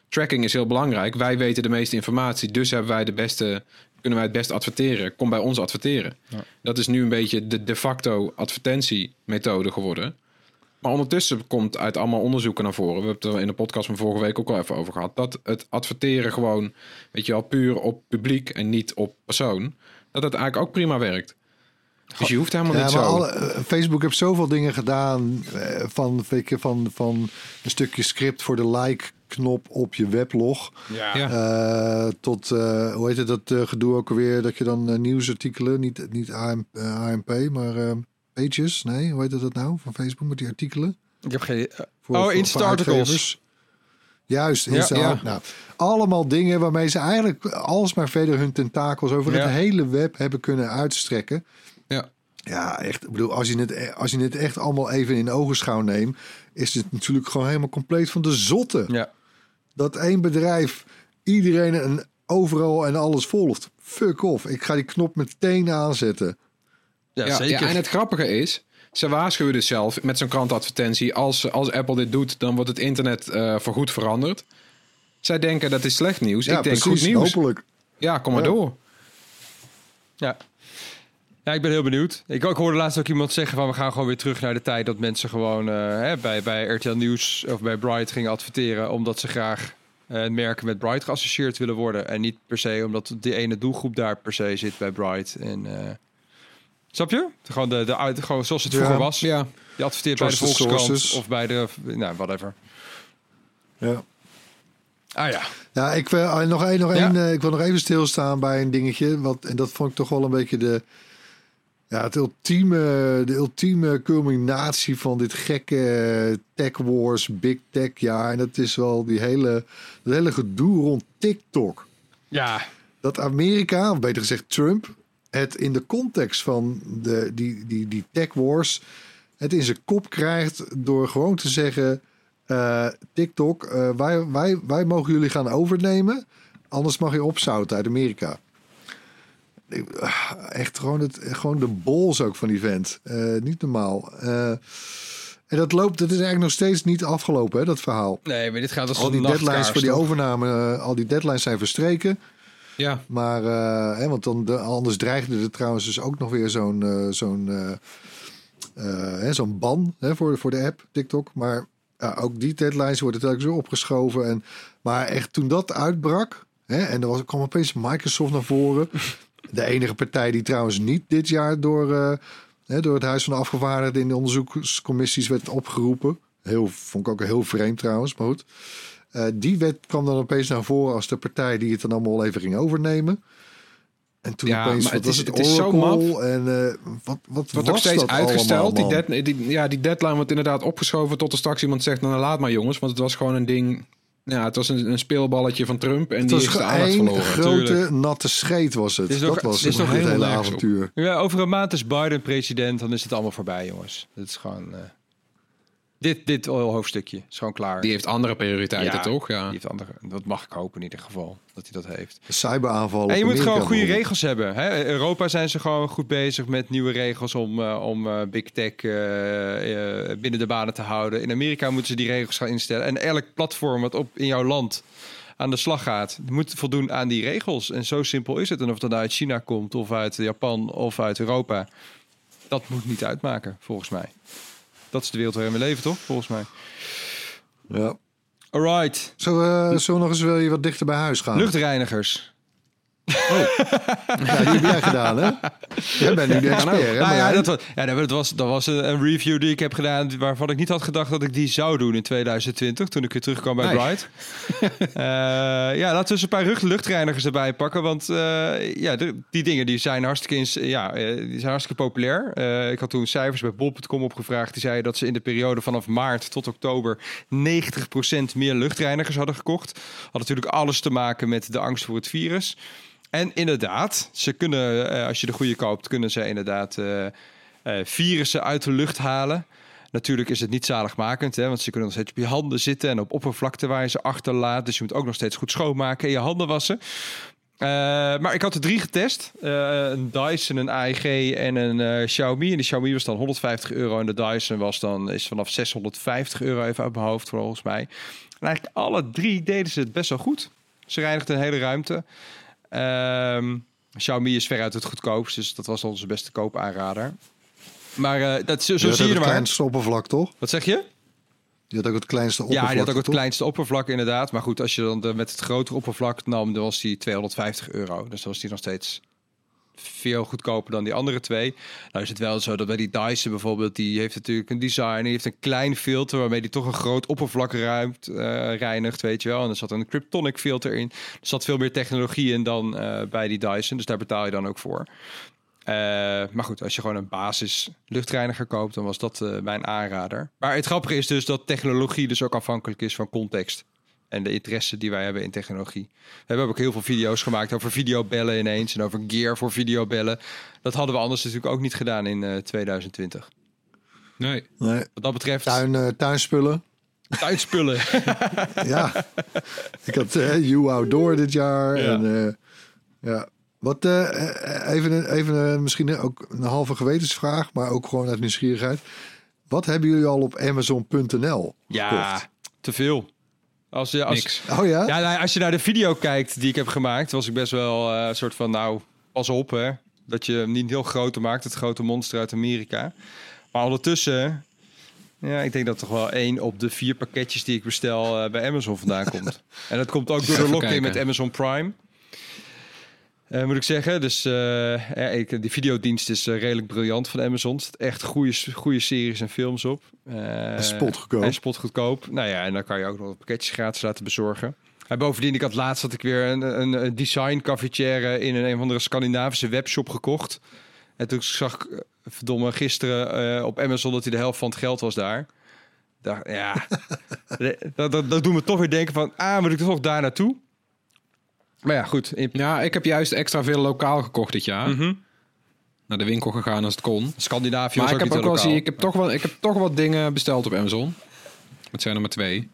tracking is heel belangrijk. Wij weten de meeste informatie, dus kunnen wij het beste adverteren. Kom bij ons adverteren. Ja. Dat is nu een beetje de facto advertentiemethode geworden. Maar ondertussen komt uit allemaal onderzoeken naar voren. We hebben het er in de podcast van vorige week ook al even over gehad. Dat het adverteren gewoon, weet je wel, puur op publiek en niet op persoon. Dat het eigenlijk ook prima werkt. Dus je hoeft helemaal niet zo.
Facebook heeft zoveel dingen gedaan. Van een stukje script voor de like-knop op je weblog. Ja. Tot, hoe heet het, dat gedoe ook alweer. Dat je dan nieuwsartikelen, niet AMP, maar pages. Nee, hoe heet dat nou? Van Facebook met die artikelen.
Ik heb geen... Insta-articles.
Juist, Nou, allemaal dingen waarmee ze eigenlijk alsmaar verder hun tentakels over het hele web hebben kunnen uitstrekken. Ja, echt. Ik bedoel, als je het echt allemaal even in ogenschouw neemt, is het natuurlijk gewoon helemaal compleet van de zotte. Ja. Dat één bedrijf iedereen overal en alles volgt. Fuck off. Ik ga die knop meteen aanzetten.
Ja, zeker. Ja, en het grappige is, ze waarschuwen dus zelf met zo'n krantadvertentie. Als Apple dit doet, dan wordt het internet voorgoed veranderd. Zij denken dat is slecht nieuws.
Ja,
ik denk
precies,
goed nieuws.
Hopelijk.
Ja, kom maar door.
Ja. Ja, ik ben heel benieuwd. Ik hoorde laatst ook iemand zeggen van we gaan gewoon weer terug naar de tijd dat mensen gewoon bij RTL Nieuws of bij Bright gingen adverteren omdat ze graag merken met Bright geassocieerd willen worden. En niet per se omdat die ene doelgroep daar per se zit bij Bright. En, snap je? Gewoon zoals het vroeger was. Ja. Je adverteert bij de Volkskrant of bij de... Nou, whatever.
Ja.
Ah ja.
Ja, ik wil nog even stilstaan bij een dingetje. En dat vond ik toch wel een beetje de ultieme culminatie van dit gekke tech wars, big tech jaar. En dat is wel dat hele gedoe rond TikTok.
Ja.
Dat Amerika, of beter gezegd Trump, het in de context van die tech wars het in zijn kop krijgt door gewoon te zeggen... TikTok, wij mogen jullie gaan overnemen. Anders mag je opzouten uit Amerika. Echt gewoon de bols ook van die vent. Niet normaal. En dat is eigenlijk nog steeds niet afgelopen, hè, dat verhaal.
Nee, maar dit gaat als
al die deadlines voor die overname, al die deadlines zijn verstreken. Ja. Maar, want anders dreigde er trouwens dus ook nog weer zo'n ban voor de app TikTok. Maar ook die deadlines worden telkens weer opgeschoven. Maar echt toen dat uitbrak, en er kwam opeens Microsoft naar voren. De enige partij die trouwens niet dit jaar door het Huis van de Afgevaardigden in de onderzoekscommissies werd opgeroepen. Vond ik ook heel vreemd trouwens, maar goed. Die wet kwam dan opeens naar voren als de partij die het dan allemaal even ging overnemen. En toen opeens, wat was het is zo maf. En wat wordt ook steeds
uitgesteld. Die deadline wordt inderdaad opgeschoven tot er straks iemand zegt, nou laat maar jongens, want het was gewoon een ding. Ja, het was een speelballetje van Trump en die is de aandacht verloren.
Het was een grote natte scheet was het. Dat was het hele avontuur.
Ja, over een maand is Biden president, dan is het allemaal voorbij, jongens. Het is gewoon... Dit hoofdstukje is gewoon klaar.
Die heeft andere prioriteiten, toch? Ja.
Die heeft andere. Dat mag ik hopen in ieder geval, dat hij dat heeft.
De cyberaanvallen.
En je moet gewoon goede regels hebben. Hè? Europa zijn ze gewoon goed bezig met nieuwe regels om big tech binnen de banen te houden. In Amerika moeten ze die regels gaan instellen. En elk platform wat in jouw land aan de slag gaat, moet voldoen aan die regels. En zo simpel is het. En of dat uit China komt, of uit Japan, of uit Europa, dat moet niet uitmaken, volgens mij. Dat is de wereld waarin we leven, toch? Volgens mij.
Ja.
Alright.
Zullen we nog eens wat dichter bij huis gaan?
Luchtreinigers.
Oh. Ja, die heb jij gedaan, hè? Jij bent nu de expert, hè?
Dat was een review die ik heb gedaan waarvan ik niet had gedacht dat ik die zou doen in 2020, toen ik weer terugkwam bij Bright. Laten we eens een paar luchtreinigers erbij pakken, want die dingen die zijn hartstikke populair. Ik had toen cijfers bij bol.com opgevraagd. Die zeiden dat ze in de periode vanaf maart tot oktober 90% meer luchtreinigers hadden gekocht. Had natuurlijk alles te maken met de angst voor het virus. En inderdaad, ze kunnen, als je de goede koopt, kunnen ze inderdaad virussen uit de lucht halen. Natuurlijk is het niet zaligmakend, want ze kunnen nog steeds op je handen zitten en op oppervlakte waar je ze achterlaat. Dus je moet ook nog steeds goed schoonmaken en je handen wassen. Maar ik had er 3 getest. Een Dyson, een AEG en een Xiaomi. En de Xiaomi was dan €150 en de Dyson is vanaf €650 even uit mijn hoofd volgens mij. En eigenlijk alle 3 deden ze het best wel goed. Ze reinigden een hele ruimte. Xiaomi is veruit het goedkoopst, dus dat was onze beste koopaanrader. Maar zo zie je er
het
maar.
kleinste oppervlak, toch?
Wat zeg je?
Die had ook het kleinste oppervlak.
Ja, die had ook het
toch?
kleinste oppervlak inderdaad. Maar goed, als je dan met het grotere oppervlak nam, dan was die €250. Dus dan was die nog steeds veel goedkoper dan die andere 2. Nou is het wel zo dat bij die Dyson bijvoorbeeld, die heeft natuurlijk een design, die heeft een klein filter waarmee die toch een groot oppervlak reinigt, weet je wel. En er zat een Kryptonic filter in. Er zat veel meer technologie in dan bij die Dyson, dus daar betaal je dan ook voor. Maar goed, als je gewoon een basis luchtreiniger koopt, dan was dat mijn aanrader. Maar het grappige is dus dat technologie dus ook afhankelijk is van context. En de interesse die wij hebben in technologie. We hebben ook heel veel video's gemaakt over videobellen ineens. En over gear voor videobellen. Dat hadden we anders natuurlijk ook niet gedaan in 2020.
Nee.
Nee.
Wat dat betreft...
Tuinspullen.
Tuinspullen.
Ja. Ik had You Outdoor dit jaar.
Ja.
En, ja. Wat, even misschien ook een halve gewetensvraag. Maar ook gewoon uit nieuwsgierigheid. Wat hebben jullie al op Amazon.nl
Ja,
gekocht?
te veel.
Niks.
Oh ja?
Ja, nou, als je naar de video kijkt die ik heb gemaakt, was ik best wel een soort van, nou, pas op hè. Dat je hem niet heel groter maakt, het grote monster uit Amerika. Maar ondertussen, ja, ik denk dat toch wel 1 op de 4 pakketjes die ik bestel bij Amazon vandaan komt. En dat komt ook door de
Even
lock-in
kijken.
met Amazon Prime. Moet ik zeggen. Dus die videodienst is redelijk briljant van Amazon. Er zit echt goede series en films op.
En spotgoedkoop.
En spotgoedkoop. Nou ja, en dan kan je ook nog pakketjes gratis laten bezorgen. En bovendien, ik had laatst dat ik weer een design cafetière in een of andere Scandinavische webshop gekocht. En toen zag ik, verdomme, gisteren op Amazon dat hij de helft van het geld was daar. Ja, dat doet me toch weer denken van, moet ik toch daar naartoe? Maar ja, goed.
Ja, ik heb juist extra veel lokaal gekocht dit jaar. Naar de winkel gegaan als het kon.
Scandinavië
Maar
was
ik
ook
heb
niet
ook
heel
wel
lokaal.
ik heb toch wat dingen besteld op Amazon. Het zijn er maar 2.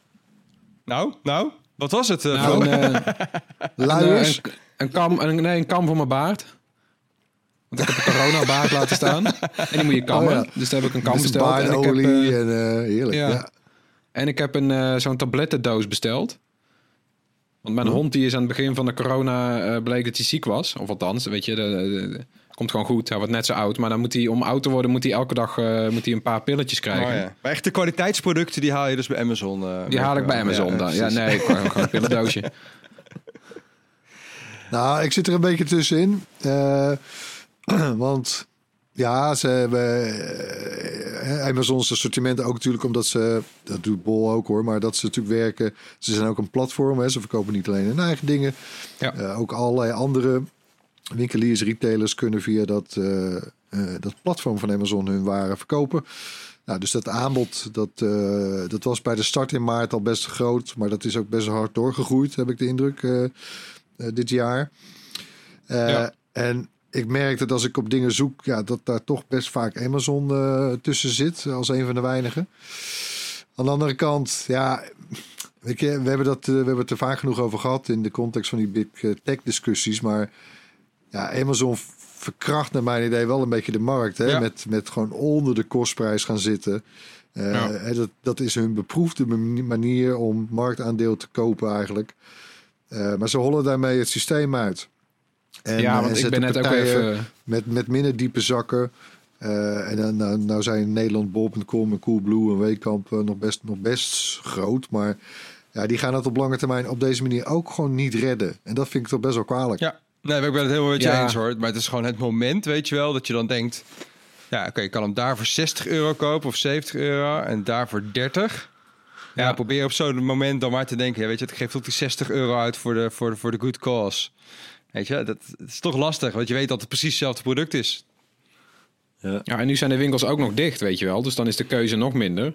Nou, wat was het?
Nou,
Luiers.
een kam voor mijn baard. Want ik heb een coronabaard laten staan. En die moet je kammen.
Oh ja.
Dus daar heb ik een kam
Met
besteld. En ik heb,
baardolie en heerlijk.
ja.
Ja.
en ik heb zo'n tablettendoos besteld. Want mijn hond die is aan het begin van de corona bleek dat hij ziek was. Of althans, weet je, komt gewoon goed. Hij wordt net zo oud. Maar dan moet hij, om oud te worden, moet hij elke dag een paar pilletjes krijgen.
Oh, ja. Maar echt de kwaliteitsproducten, die haal je dus bij Amazon.
Die haal ik bij Amazon dan. Ja, nee, gewoon een pillendoosje.
Nou, ik zit er een beetje tussenin. Want ja, ze hebben Amazon's assortiment ook natuurlijk omdat ze, dat doet Bol ook hoor, maar dat ze natuurlijk werken. Ze zijn ook een platform, hè. Ze verkopen niet alleen hun eigen dingen.
Ja.
Ook allerlei andere winkeliers, retailers kunnen via dat platform van Amazon hun waren verkopen. Nou, dus dat aanbod, dat was bij de start in maart al best groot, maar dat is ook best hard doorgegroeid, heb ik de indruk, dit jaar.
Ja.
En ik merk dat als ik op dingen zoek, ja, dat daar toch best vaak Amazon tussen zit, als een van de weinigen. Aan de andere kant, ja, weet je, we hebben het er vaak genoeg over gehad in de context van die big tech discussies, maar ja, Amazon verkracht naar mijn idee wel een beetje de markt, hè?
Ja.
Met gewoon onder de kostprijs gaan zitten. Dat is hun beproefde manier om marktaandeel te kopen eigenlijk. Maar ze hollen daarmee het systeem uit. En,
Ja, want
en
ik
zetten
ben net ook
partijen
even...
met minder diepe zakken. En dan nou zijn in Nederland Bol.com en Coolblue en Weekamp nog best groot. Maar ja, die gaan het op lange termijn op deze manier ook gewoon niet redden. En dat vind ik toch best wel kwalijk.
Ja, nee, ik ben het helemaal met je
Ja.
eens hoor. Maar het is gewoon het moment, weet je wel, dat je dan denkt, ja, oké, je kan hem daar voor €60 kopen of €70 en daar voor 30. Ja,
Ja.
probeer op zo'n moment dan maar te denken, ja, weet je, ik geef tot die €60 uit voor de good cause. Weet je, dat is toch lastig, want je weet dat het precies hetzelfde product is.
Ja, en nu zijn de winkels ook nog dicht, weet je wel. Dus dan is de keuze nog minder.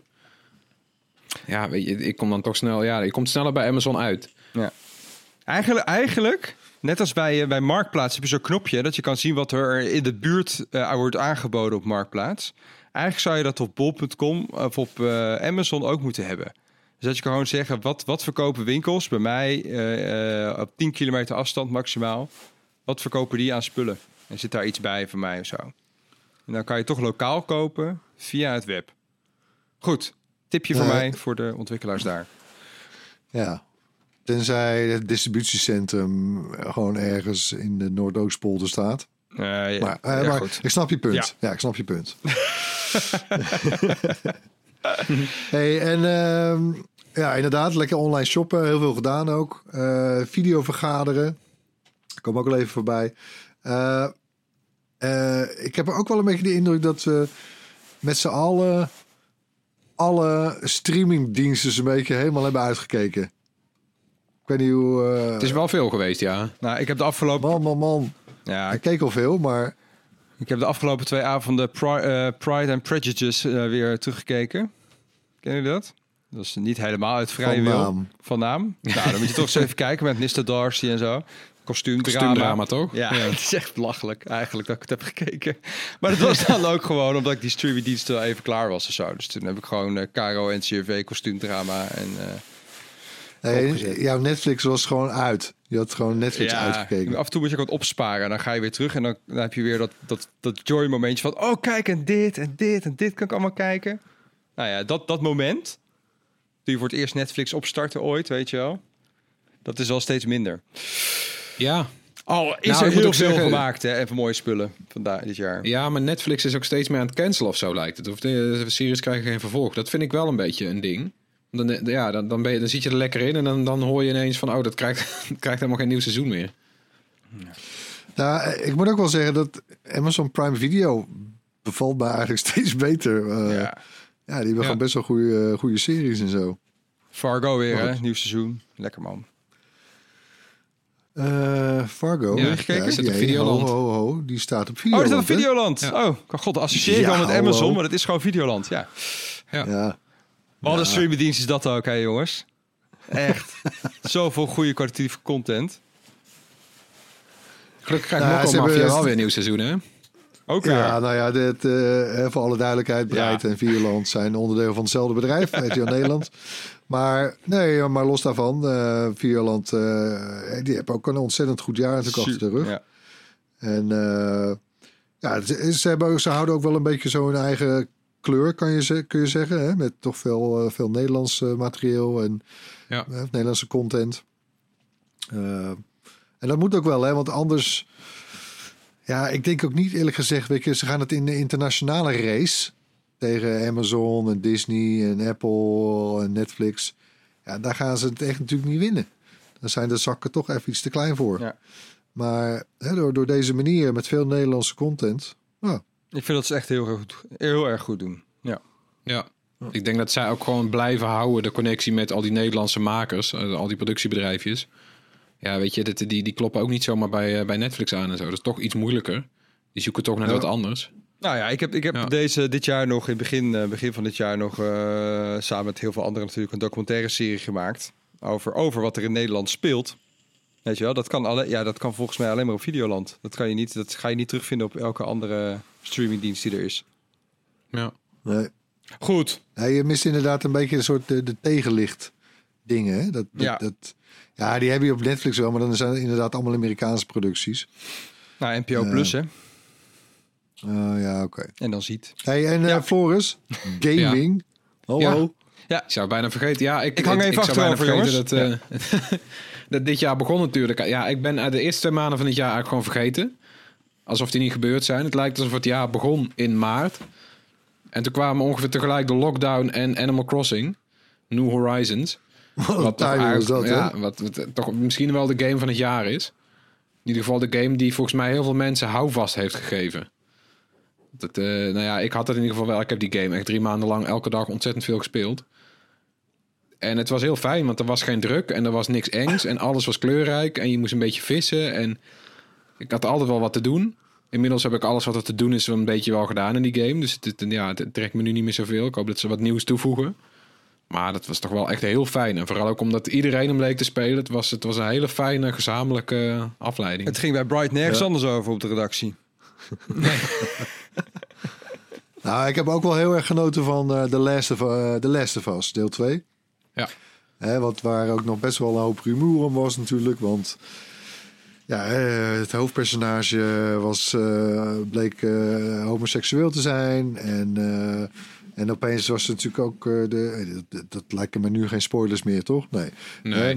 Ja, weet je, ik kom dan toch snel... Ja, ik kom sneller bij Amazon uit.
Ja. Eigenlijk, net als bij Marktplaats, heb je zo'n knopje dat je kan zien wat er in de buurt wordt aangeboden op Marktplaats. Eigenlijk zou je dat op bol.com of op Amazon ook moeten hebben. Dus dat je kan gewoon zeggen, wat verkopen winkels bij mij op 10 kilometer afstand maximaal? Wat verkopen die aan spullen? En zit daar iets bij van mij of zo? En dan kan je toch lokaal kopen via het web. Goed, tipje van mij voor de ontwikkelaars daar.
Ja. Tenzij het distributiecentrum gewoon ergens in de Noordoostpolder staat.
Ja,
Maar
goed.
ik snap je punt. Ja, ik snap je punt. Hey, en ja, inderdaad, lekker online shoppen. Heel veel gedaan ook. Video vergaderen. Kom ook wel even voorbij. Ik heb ook wel een beetje de indruk dat we met z'n allen alle streamingdiensten een beetje helemaal hebben uitgekeken. Ik weet niet hoe...
Het is wel veel geweest, ja.
Nou, ik heb de afgelopen...
Man.
Ja,
Ik keek al veel, maar...
ik heb de afgelopen 2 avonden Pride and Prejudice weer teruggekeken. Ken je dat? Dat is niet helemaal uit vrije
Van
wil.
naam.
Van naam. Nou, dan moet je toch eens even kijken met Mr. Darcy en zo. Kostuumdrama,
toch?
Ja, het is echt belachelijk eigenlijk dat ik het heb gekeken. Maar dat was dan ook gewoon omdat ik die streamingdienst al even klaar was of zo. Dus toen heb ik gewoon Caro en CRV kostuumdrama en...
Nee, jouw Netflix was gewoon uit. Je had gewoon Netflix uitgekeken.
Af en toe moet je ook wat opsparen. En dan ga je weer terug en dan heb je weer dat joy momentje van... Oh, kijk, en dit en dit en dit kan ik allemaal kijken. Nou ja, dat moment... Toen je voor het eerst Netflix opstartte ooit, weet je wel. Dat is al steeds minder.
Ja.
Al is
Nou,
er
ik moet
heel
ook
veel
zeggen-
gemaakt, hè. En van mooie spullen vandaag dit jaar.
Ja, maar Netflix is ook steeds meer aan het cancelen of zo, lijkt het. Of de series krijgen geen vervolg. Dat vind ik wel een beetje een ding. Dan zit je er lekker in en dan hoor je ineens van... Oh, dat krijgt helemaal geen nieuw seizoen meer.
Nou, ik moet ook wel zeggen dat Amazon Prime Video bevalt mij eigenlijk steeds beter.
Ja.
Ja, die hebben gewoon best wel goede series en zo.
Fargo weer,
Maar
hè.
goed.
Nieuw seizoen. Lekker, man.
Fargo.
Ja, gekeken? Is dat op
die-
Videoland?
Ho, die staat op
Oh,
Videoland.
is dat op
hè?
Videoland?
Ja.
Oh, god, associeer ik
Ja,
wel met
hallo.
Amazon, maar het is gewoon Videoland, ja.
Ja.
Wat een streamingdienst is dat ook, hè, jongens? Echt. Zoveel goede kwalitatieve content.
Gelukkig krijgt
Nou,
Mokko
ze hebben-
Mafia wel weer een nieuw seizoen, hè?
Ook weer.
Ja, nou ja, voor alle duidelijkheid, Breit en Videoland zijn onderdeel van hetzelfde bedrijf, RTL Nederland. Maar nee, maar los daarvan, Videoland, die hebben ook een ontzettend goed jaar natuurlijk achter de rug.
Ja.
En ja, ze houden ook wel een beetje zo hun eigen kleur, kun je zeggen. Hè? Met toch veel Nederlands materieel en Nederlandse content. En dat moet ook wel, hè? Want anders... Ja, ik denk ook niet eerlijk gezegd... Weet je, ze gaan het in de internationale race... tegen Amazon en Disney en Apple en Netflix... Ja, daar gaan ze het echt natuurlijk niet winnen. Dan zijn de zakken toch even iets te klein voor.
Ja.
Maar hè, door deze manier met veel Nederlandse content... Nou,
Ik vind dat ze echt heel erg goed doen. Ja.
Ja. Ik denk dat zij ook gewoon blijven houden... de connectie met al die Nederlandse makers... al die productiebedrijfjes. Ja, weet je, die kloppen ook niet zomaar bij Netflix aan en zo. Dat is toch iets moeilijker. Die zoeken toch naar wat anders.
Nou ja, ik heb dit jaar nog, in het begin van dit jaar nog... samen met heel veel anderen natuurlijk... een documentaire serie gemaakt... over wat er in Nederland speelt. Weet je wel, dat kan volgens mij alleen maar op Videoland. Dat ga je niet terugvinden op elke andere streamingdienst die er is.
Ja.
nee.
Goed.
Ja, je mist inderdaad een beetje een soort de tegenlicht dingen. Hè? Ja, die heb je op Netflix wel, maar dan zijn het inderdaad allemaal Amerikaanse producties.
Nou, NPO Plus, hè.
Ja, oké.
En dan ziet.
Hey, en Floris, gaming. Hallo.
Ja.
Ik zou bijna vergeten. Ja, ik
hang even
zou bijna
achterover,
vergeten dat dit jaar begon natuurlijk. Ja, ik ben de eerste 2 maanden van dit jaar eigenlijk gewoon vergeten. Alsof die niet gebeurd zijn. Het lijkt alsof het jaar begon in maart. En toen kwamen ongeveer tegelijk de lockdown en Animal Crossing. New Horizons.
Wat
toch
timing was dat, hè?
wat toch misschien wel de game van het jaar is. In ieder geval de game die volgens mij heel veel mensen houvast heeft gegeven. Nou ja, ik had het in ieder geval wel. Ik heb die game echt 3 maanden lang elke dag ontzettend veel gespeeld. En het was heel fijn, want er was geen druk en er was niks engs. En alles was kleurrijk en je moest een beetje vissen. En ik had altijd wel wat te doen. Inmiddels heb ik alles wat er te doen is een beetje wel gedaan in die game. Dus het trekt me nu niet meer zoveel. Ik hoop dat ze wat nieuws toevoegen. Maar dat was toch wel echt heel fijn. En vooral ook omdat iedereen hem leek te spelen. Het was een hele fijne gezamenlijke afleiding.
Het ging bij Bright nergens anders over op de redactie.
Nou, ik heb ook wel heel erg genoten van The Last of Us, deel 2.
Ja.
Waar ook nog best wel een hoop rumoer om was natuurlijk. Want ja, het hoofdpersonage bleek homoseksueel te zijn. En En opeens was het natuurlijk ook dat lijken me nu geen spoilers meer, toch? Nee.
Nee.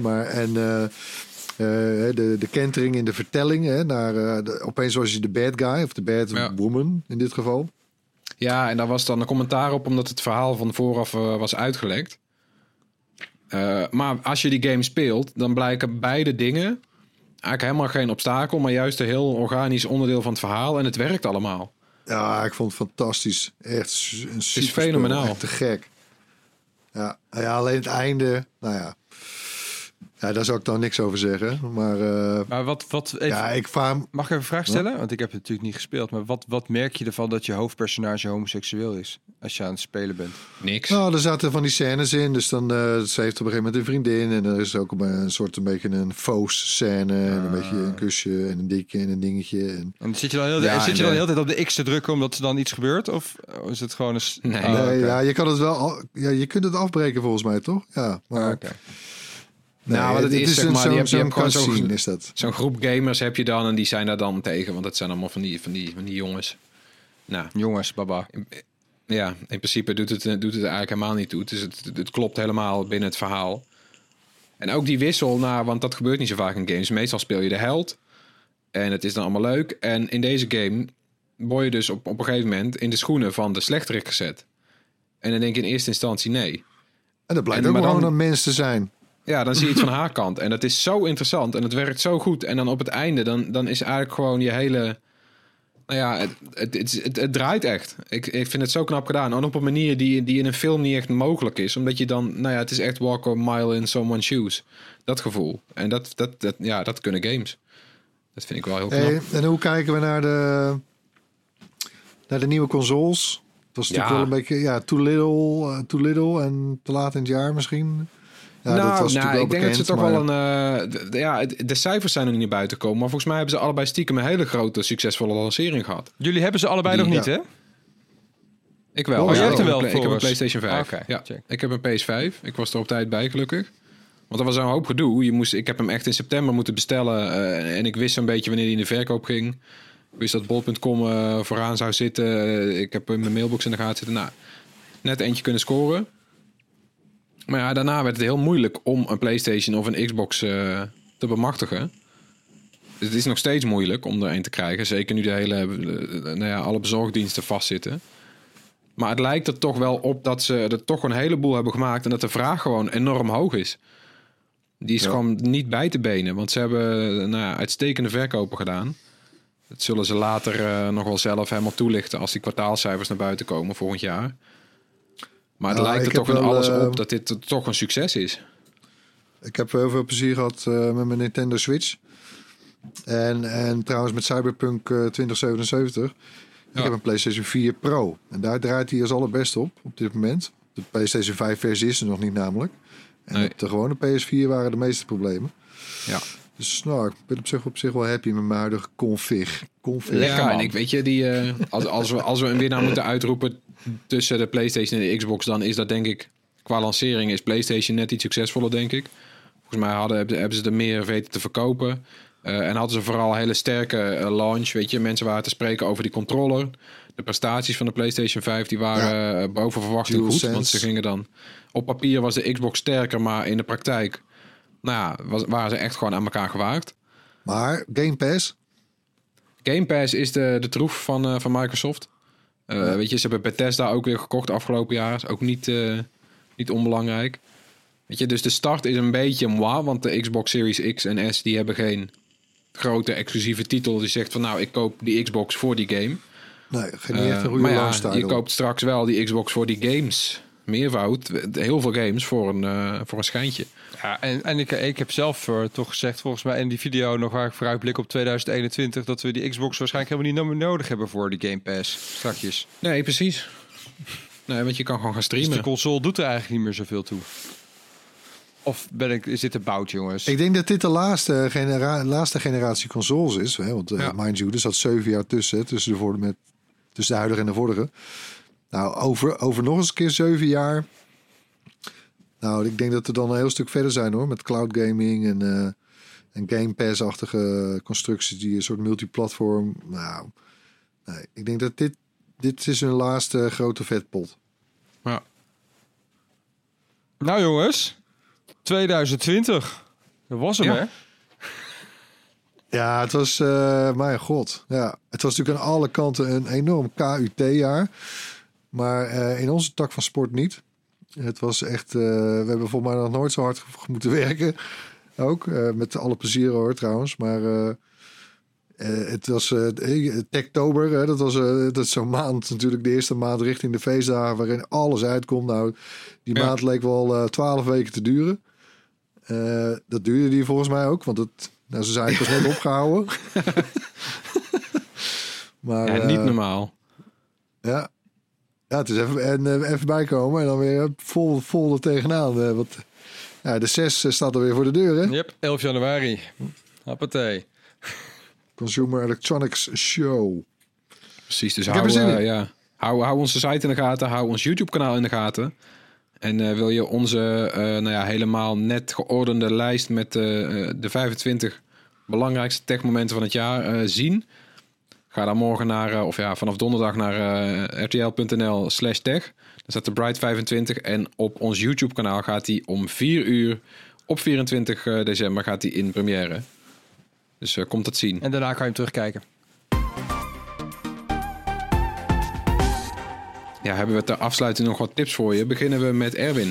De kentering in de vertelling. Hè, opeens was je de bad guy of de bad woman in dit geval.
Ja, en daar was dan een commentaar op omdat het verhaal van vooraf was uitgelekt. Maar als je die game speelt, dan blijken beide dingen eigenlijk helemaal geen obstakel, maar juist een heel organisch onderdeel van het verhaal. En het werkt allemaal.
Ja, ik vond het fantastisch. Echt een super
is fenomenaal.
Echt te gek. Ja, alleen het einde, nou ja. Ja, daar zou ik dan niks over zeggen. Maar
wat even, mag ik even een vraag stellen? Want ik heb het natuurlijk niet gespeeld. Maar wat merk je ervan dat je hoofdpersonage homoseksueel is? Als je aan het spelen bent.
Niks.
Nou, er zaten van die scènes in. Dus dan, ze heeft op een gegeven moment een vriendin. En er is ook een beetje een faux scène. En een beetje een kusje en een dikje en een dingetje. En
zit je dan heel de hele tijd op de X te drukken omdat er dan iets gebeurt? Of is het gewoon een...
Nee,
okay. Ja, je kan het wel... Ja, je kunt het afbreken volgens mij, toch? Ja, maar...
Okay.
Nee,
nou, wat het is, zeg maar, je hebt gewoon
zo'n
groep gamers heb je dan en die zijn daar dan tegen, want het zijn allemaal van die jongens. Nou,
jongens, baba.
Ja, in principe doet het eigenlijk helemaal niet toe. Dus het klopt helemaal binnen het verhaal. En ook die wissel, want dat gebeurt niet zo vaak in games. Meestal speel je de held en het is dan allemaal leuk. En in deze game word je dus op een gegeven moment in de schoenen van de slechterik gezet. En dan denk je in eerste instantie nee.
En dat blijkt ook gewoon een mens te zijn.
Ja, dan zie je het van haar kant. En dat is zo interessant en het werkt zo goed. En dan op het einde, dan is eigenlijk gewoon je hele... Nou ja, het draait echt. Ik vind het zo knap gedaan. En op een manier die in een film niet echt mogelijk is. Omdat je dan... Nou ja, het is echt walk a mile in someone's shoes. Dat gevoel. En dat kunnen games. Dat vind ik wel heel knap.
En hoe kijken we naar de nieuwe consoles? Het was natuurlijk wel een beetje... too little en te laat in het jaar misschien... Ja,
ik denk dat ze toch wel de cijfers zijn er niet naar buiten komen. Maar volgens mij hebben ze allebei stiekem een hele grote, succesvolle lancering gehad.
Jullie hebben ze allebei nog niet, hè?
Ik wel.
Oh, jij hebt er wel
ik heb een PlayStation 5.
Okay,
ja, ik heb een PS5. Ik was er op tijd bij, gelukkig. Want er was een hoop gedoe. Ik heb hem echt in september moeten bestellen. En ik wist een beetje wanneer hij in de verkoop ging. Ik wist dat bol.com vooraan zou zitten. Ik heb in mijn mailbox in de gaten zitten. Nou, net eentje kunnen scoren. Maar ja, daarna werd het heel moeilijk om een PlayStation of een Xbox te bemachtigen. Dus het is nog steeds moeilijk om er een te krijgen. Zeker nu alle bezorgdiensten vastzitten. Maar het lijkt er toch wel op dat ze er toch een heleboel hebben gemaakt. En dat de vraag gewoon enorm hoog is. Die is gewoon niet bij te benen. Want ze hebben uitstekende verkopen gedaan. Dat zullen ze later nog wel zelf helemaal toelichten als die kwartaalcijfers naar buiten komen volgend jaar. Maar het lijkt er toch in alles op dat dit toch een succes is.
Ik heb heel veel plezier gehad met mijn Nintendo Switch. En trouwens met Cyberpunk 2077. Ik heb een PlayStation 4 Pro. En daar draait hij als allerbest op dit moment. De PlayStation 5 versie is er nog niet namelijk. En op de gewone PS4 waren de meeste problemen.
Ja.
Dus ik ben op zich wel happy met mijn huidige config.
Lekker, man. En ik weet je, als we een winnaar moeten uitroepen tussen de PlayStation en de Xbox, dan is dat denk ik, qua lancering is PlayStation net iets succesvoller, denk ik. Volgens mij hebben ze er meer weten te verkopen. En hadden ze vooral een hele sterke launch. Weet je, mensen waren te spreken over die controller. De prestaties van de PlayStation 5 die waren boven verwachting goed. Want ze gingen dan... Op papier was de Xbox sterker, maar in de praktijk... waren ze echt gewoon aan elkaar gewaagd.
Maar Game Pass?
Game Pass is de troef van Microsoft. Weet je, ze hebben Bethesda ook weer gekocht afgelopen jaar. Is ook niet onbelangrijk. Weet je, dus de start is een beetje moi, want de Xbox Series X en S die hebben geen grote exclusieve titel die zegt van ik koop die Xbox voor die game.
Nee, geen niet echt een goede launch.
Je koopt straks wel die Xbox voor die games. Meervoud, heel veel games voor een schijntje.
Ja, en ik heb zelf toch gezegd volgens mij in die video nog waar ik vooruitblik op 2021 dat we die Xbox waarschijnlijk helemaal niet nodig hebben voor die Game Pass strakjes.
Nee, precies. Nee, want je kan gewoon gaan streamen.
Dus de console doet er eigenlijk niet meer zoveel toe. Of is dit een bout, jongens?
Ik denk dat dit de laatste generatie consoles is. Hè? Want mind you, er zat 7 jaar tussen de huidige en de vorige. Nou, over nog eens een keer 7 jaar. Nou, ik denk dat we dan een heel stuk verder zijn hoor. Met cloud gaming en Game Pass-achtige constructies. Die een soort multiplatform. Nou, nee, ik denk dat dit is hun laatste grote vetpot.
Ja.
Nou jongens, 2020. Dat was hem,
Ja.
hè?
Ja, het was, mijn god. Ja, het was natuurlijk aan alle kanten een enorm KUT-jaar. Maar in onze tak van sport niet. Het was echt, we hebben volgens mij nog nooit zo hard moeten werken. Ook, met alle plezier hoor trouwens. Maar het was Techtober. Dat is zo'n maand natuurlijk, de eerste maand richting de feestdagen waarin alles uitkomt. Nou, die maand leek wel 12 weken te duren. Dat duurde die volgens mij ook, want ze zijn het net opgehouden. Maar,
Ja, niet normaal.
Ja, het is even bijkomen en dan weer vol er tegenaan. Want de 6 staat er weer voor de deur, hè?
Yep, 11 januari. Hoppatee.
Consumer Electronics Show.
Precies, dus
Ik heb er zin in.
hou onze site in de gaten, hou ons YouTube-kanaal in de gaten. En wil je onze helemaal net geordende lijst met de 25 belangrijkste techmomenten van het jaar zien? Ga dan morgen vanaf donderdag naar rtl.nl/tech. Daar staat de Bright 25 en op ons YouTube-kanaal gaat die om 4 uur op 24 december gaat die in première. Dus komt het zien.
En daarna kan je hem terugkijken.
Ja, hebben we ter afsluiting nog wat tips voor je. Beginnen we met Erwin.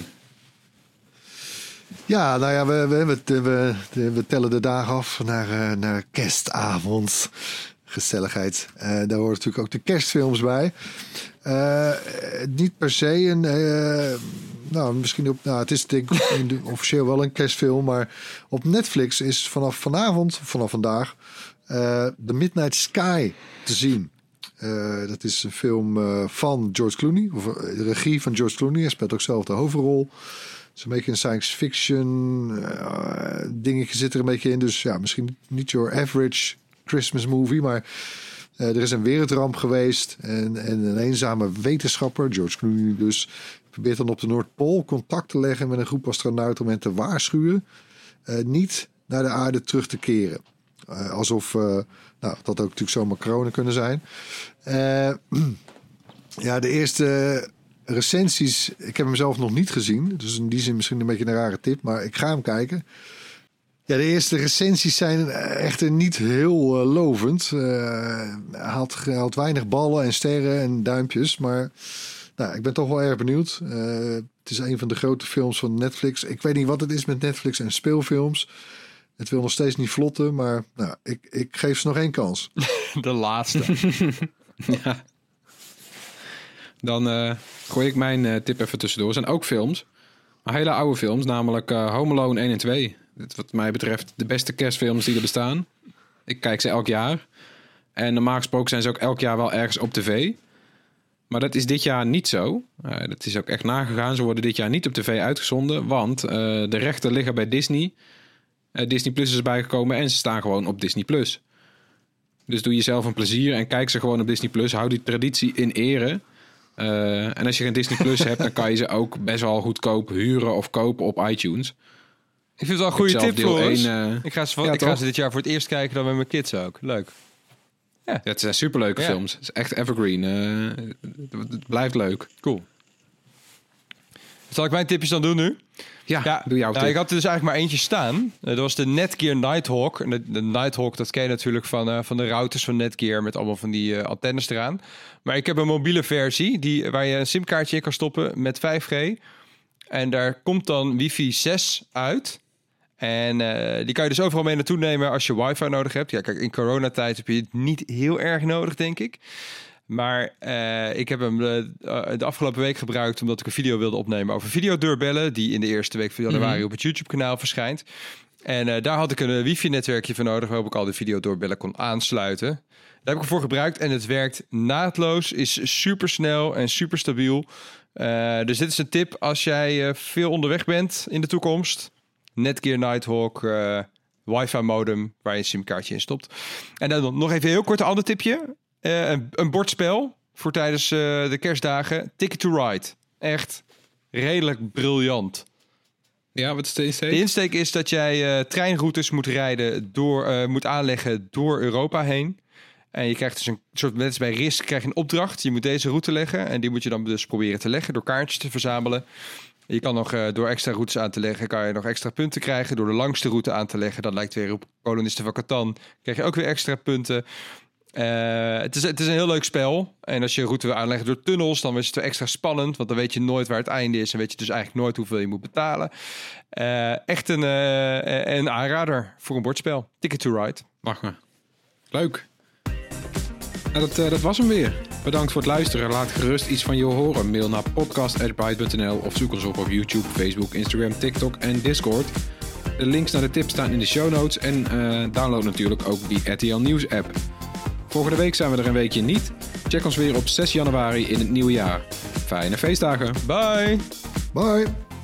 Ja, nou ja, we tellen de dagen af naar kerstavond. Gezelligheid. Daar horen natuurlijk ook de kerstfilms bij. Niet per se het is denk ik officieel wel een kerstfilm, maar op Netflix is vanaf vandaag The Midnight Sky te zien. Dat is een film van George Clooney, of de regie van George Clooney. Hij speelt ook zelf de hoofdrol. Het is een beetje een science fiction dingetje zit er een beetje in. Dus ja, misschien niet your average Christmas movie, maar er is een wereldramp geweest en een eenzame wetenschapper, George Clooney dus, probeert dan op de Noordpool contact te leggen met een groep astronauten om hen te waarschuwen niet naar de aarde terug te keren. Alsof, dat ook natuurlijk zomaar corona kunnen zijn. De eerste recensies, ik heb hem zelf nog niet gezien, dus in die zin misschien een beetje een rare tip, maar ik ga hem kijken. Ja, de eerste recensies zijn echter niet heel lovend. Hij had weinig ballen en sterren en duimpjes. Maar ik ben toch wel erg benieuwd. Het is een van de grote films van Netflix. Ik weet niet wat het is met Netflix en speelfilms. Het wil nog steeds niet vlotten. Maar ik geef ze nog 1 kans.
De laatste.
Ja. Dan gooi ik mijn tip even tussendoor. Er zijn ook films. Maar hele oude films. Namelijk Home Alone 1 en 2. Wat mij betreft de beste kerstfilms die er bestaan. Ik kijk ze elk jaar. En normaal gesproken zijn ze ook elk jaar wel ergens op tv. Maar dat is dit jaar niet zo. Dat is ook echt nagegaan. Ze worden dit jaar niet op tv uitgezonden. Want de rechten liggen bij Disney. Disney Plus is erbij gekomen en ze staan gewoon op Disney Plus. Dus doe jezelf een plezier en kijk ze gewoon op Disney Plus. Hou die traditie in ere. En als je geen Disney Plus hebt, dan kan je ze ook best wel goedkoop huren of kopen op iTunes.
Ik vind het wel een goede tip, Floris. Ik ga ze dit jaar voor het eerst kijken dan met mijn kids ook. Leuk.
Ja, het zijn superleuke films. Het is echt evergreen. Het blijft leuk.
Cool. Zal ik mijn tipjes dan doen nu?
Ja, doe jouw tip.
Ik had er dus eigenlijk maar eentje staan. Dat was de Netgear Nighthawk. De Nighthawk, dat ken je natuurlijk van de routers van Netgear met allemaal van die antennes eraan. Maar ik heb een mobiele versie waar je een simkaartje in kan stoppen met 5G. En daar komt dan wifi 6 uit. En die kan je dus overal mee naartoe nemen als je wifi nodig hebt. Ja, kijk, in coronatijd heb je het niet heel erg nodig, denk ik. Maar ik heb hem de afgelopen week gebruikt omdat ik een video wilde opnemen over videodeurbellen, die in de eerste week van januari op het YouTube-kanaal verschijnt. En daar had ik een wifi-netwerkje voor nodig waarop ik al de videodeurbellen kon aansluiten. Daar heb ik ervoor gebruikt en het werkt naadloos, is super snel en super stabiel. Dus dit is een tip als jij veel onderweg bent in de toekomst. Netgear Nighthawk, wifi modem waar je een simkaartje in stopt. En dan nog even heel kort een ander tipje. Een bordspel voor tijdens de kerstdagen. Ticket to Ride. Echt redelijk briljant.
Ja, wat is de insteek?
De insteek is dat jij treinroutes moet aanleggen door Europa heen. En je krijgt dus een soort, net als bij Risk, krijg je een opdracht. Je moet deze route leggen. En die moet je dan dus proberen te leggen door kaartjes te verzamelen. Je kan nog door extra routes aan te leggen, kan je nog extra punten krijgen. Door de langste route aan te leggen, dat lijkt weer op Kolonisten van Catan, krijg je ook weer extra punten. Het is een heel leuk spel. En als je een route wil aanleggen door tunnels, dan is het weer extra spannend. Want dan weet je nooit waar het einde is. En weet je dus eigenlijk nooit hoeveel je moet betalen. Echt een aanrader voor een bordspel. Ticket to Ride.
Mag me. Leuk. Nou, dat was hem weer. Bedankt voor het luisteren. Laat gerust iets van je horen. Mail naar podcast@bright.nl of zoek ons op YouTube, Facebook, Instagram, TikTok en Discord. De links naar de tips staan in de show notes. En download natuurlijk ook die RTL Nieuws app. Volgende week zijn we er een weekje niet. Check ons weer op 6 januari in het nieuwe jaar. Fijne feestdagen.
Bye!
Bye!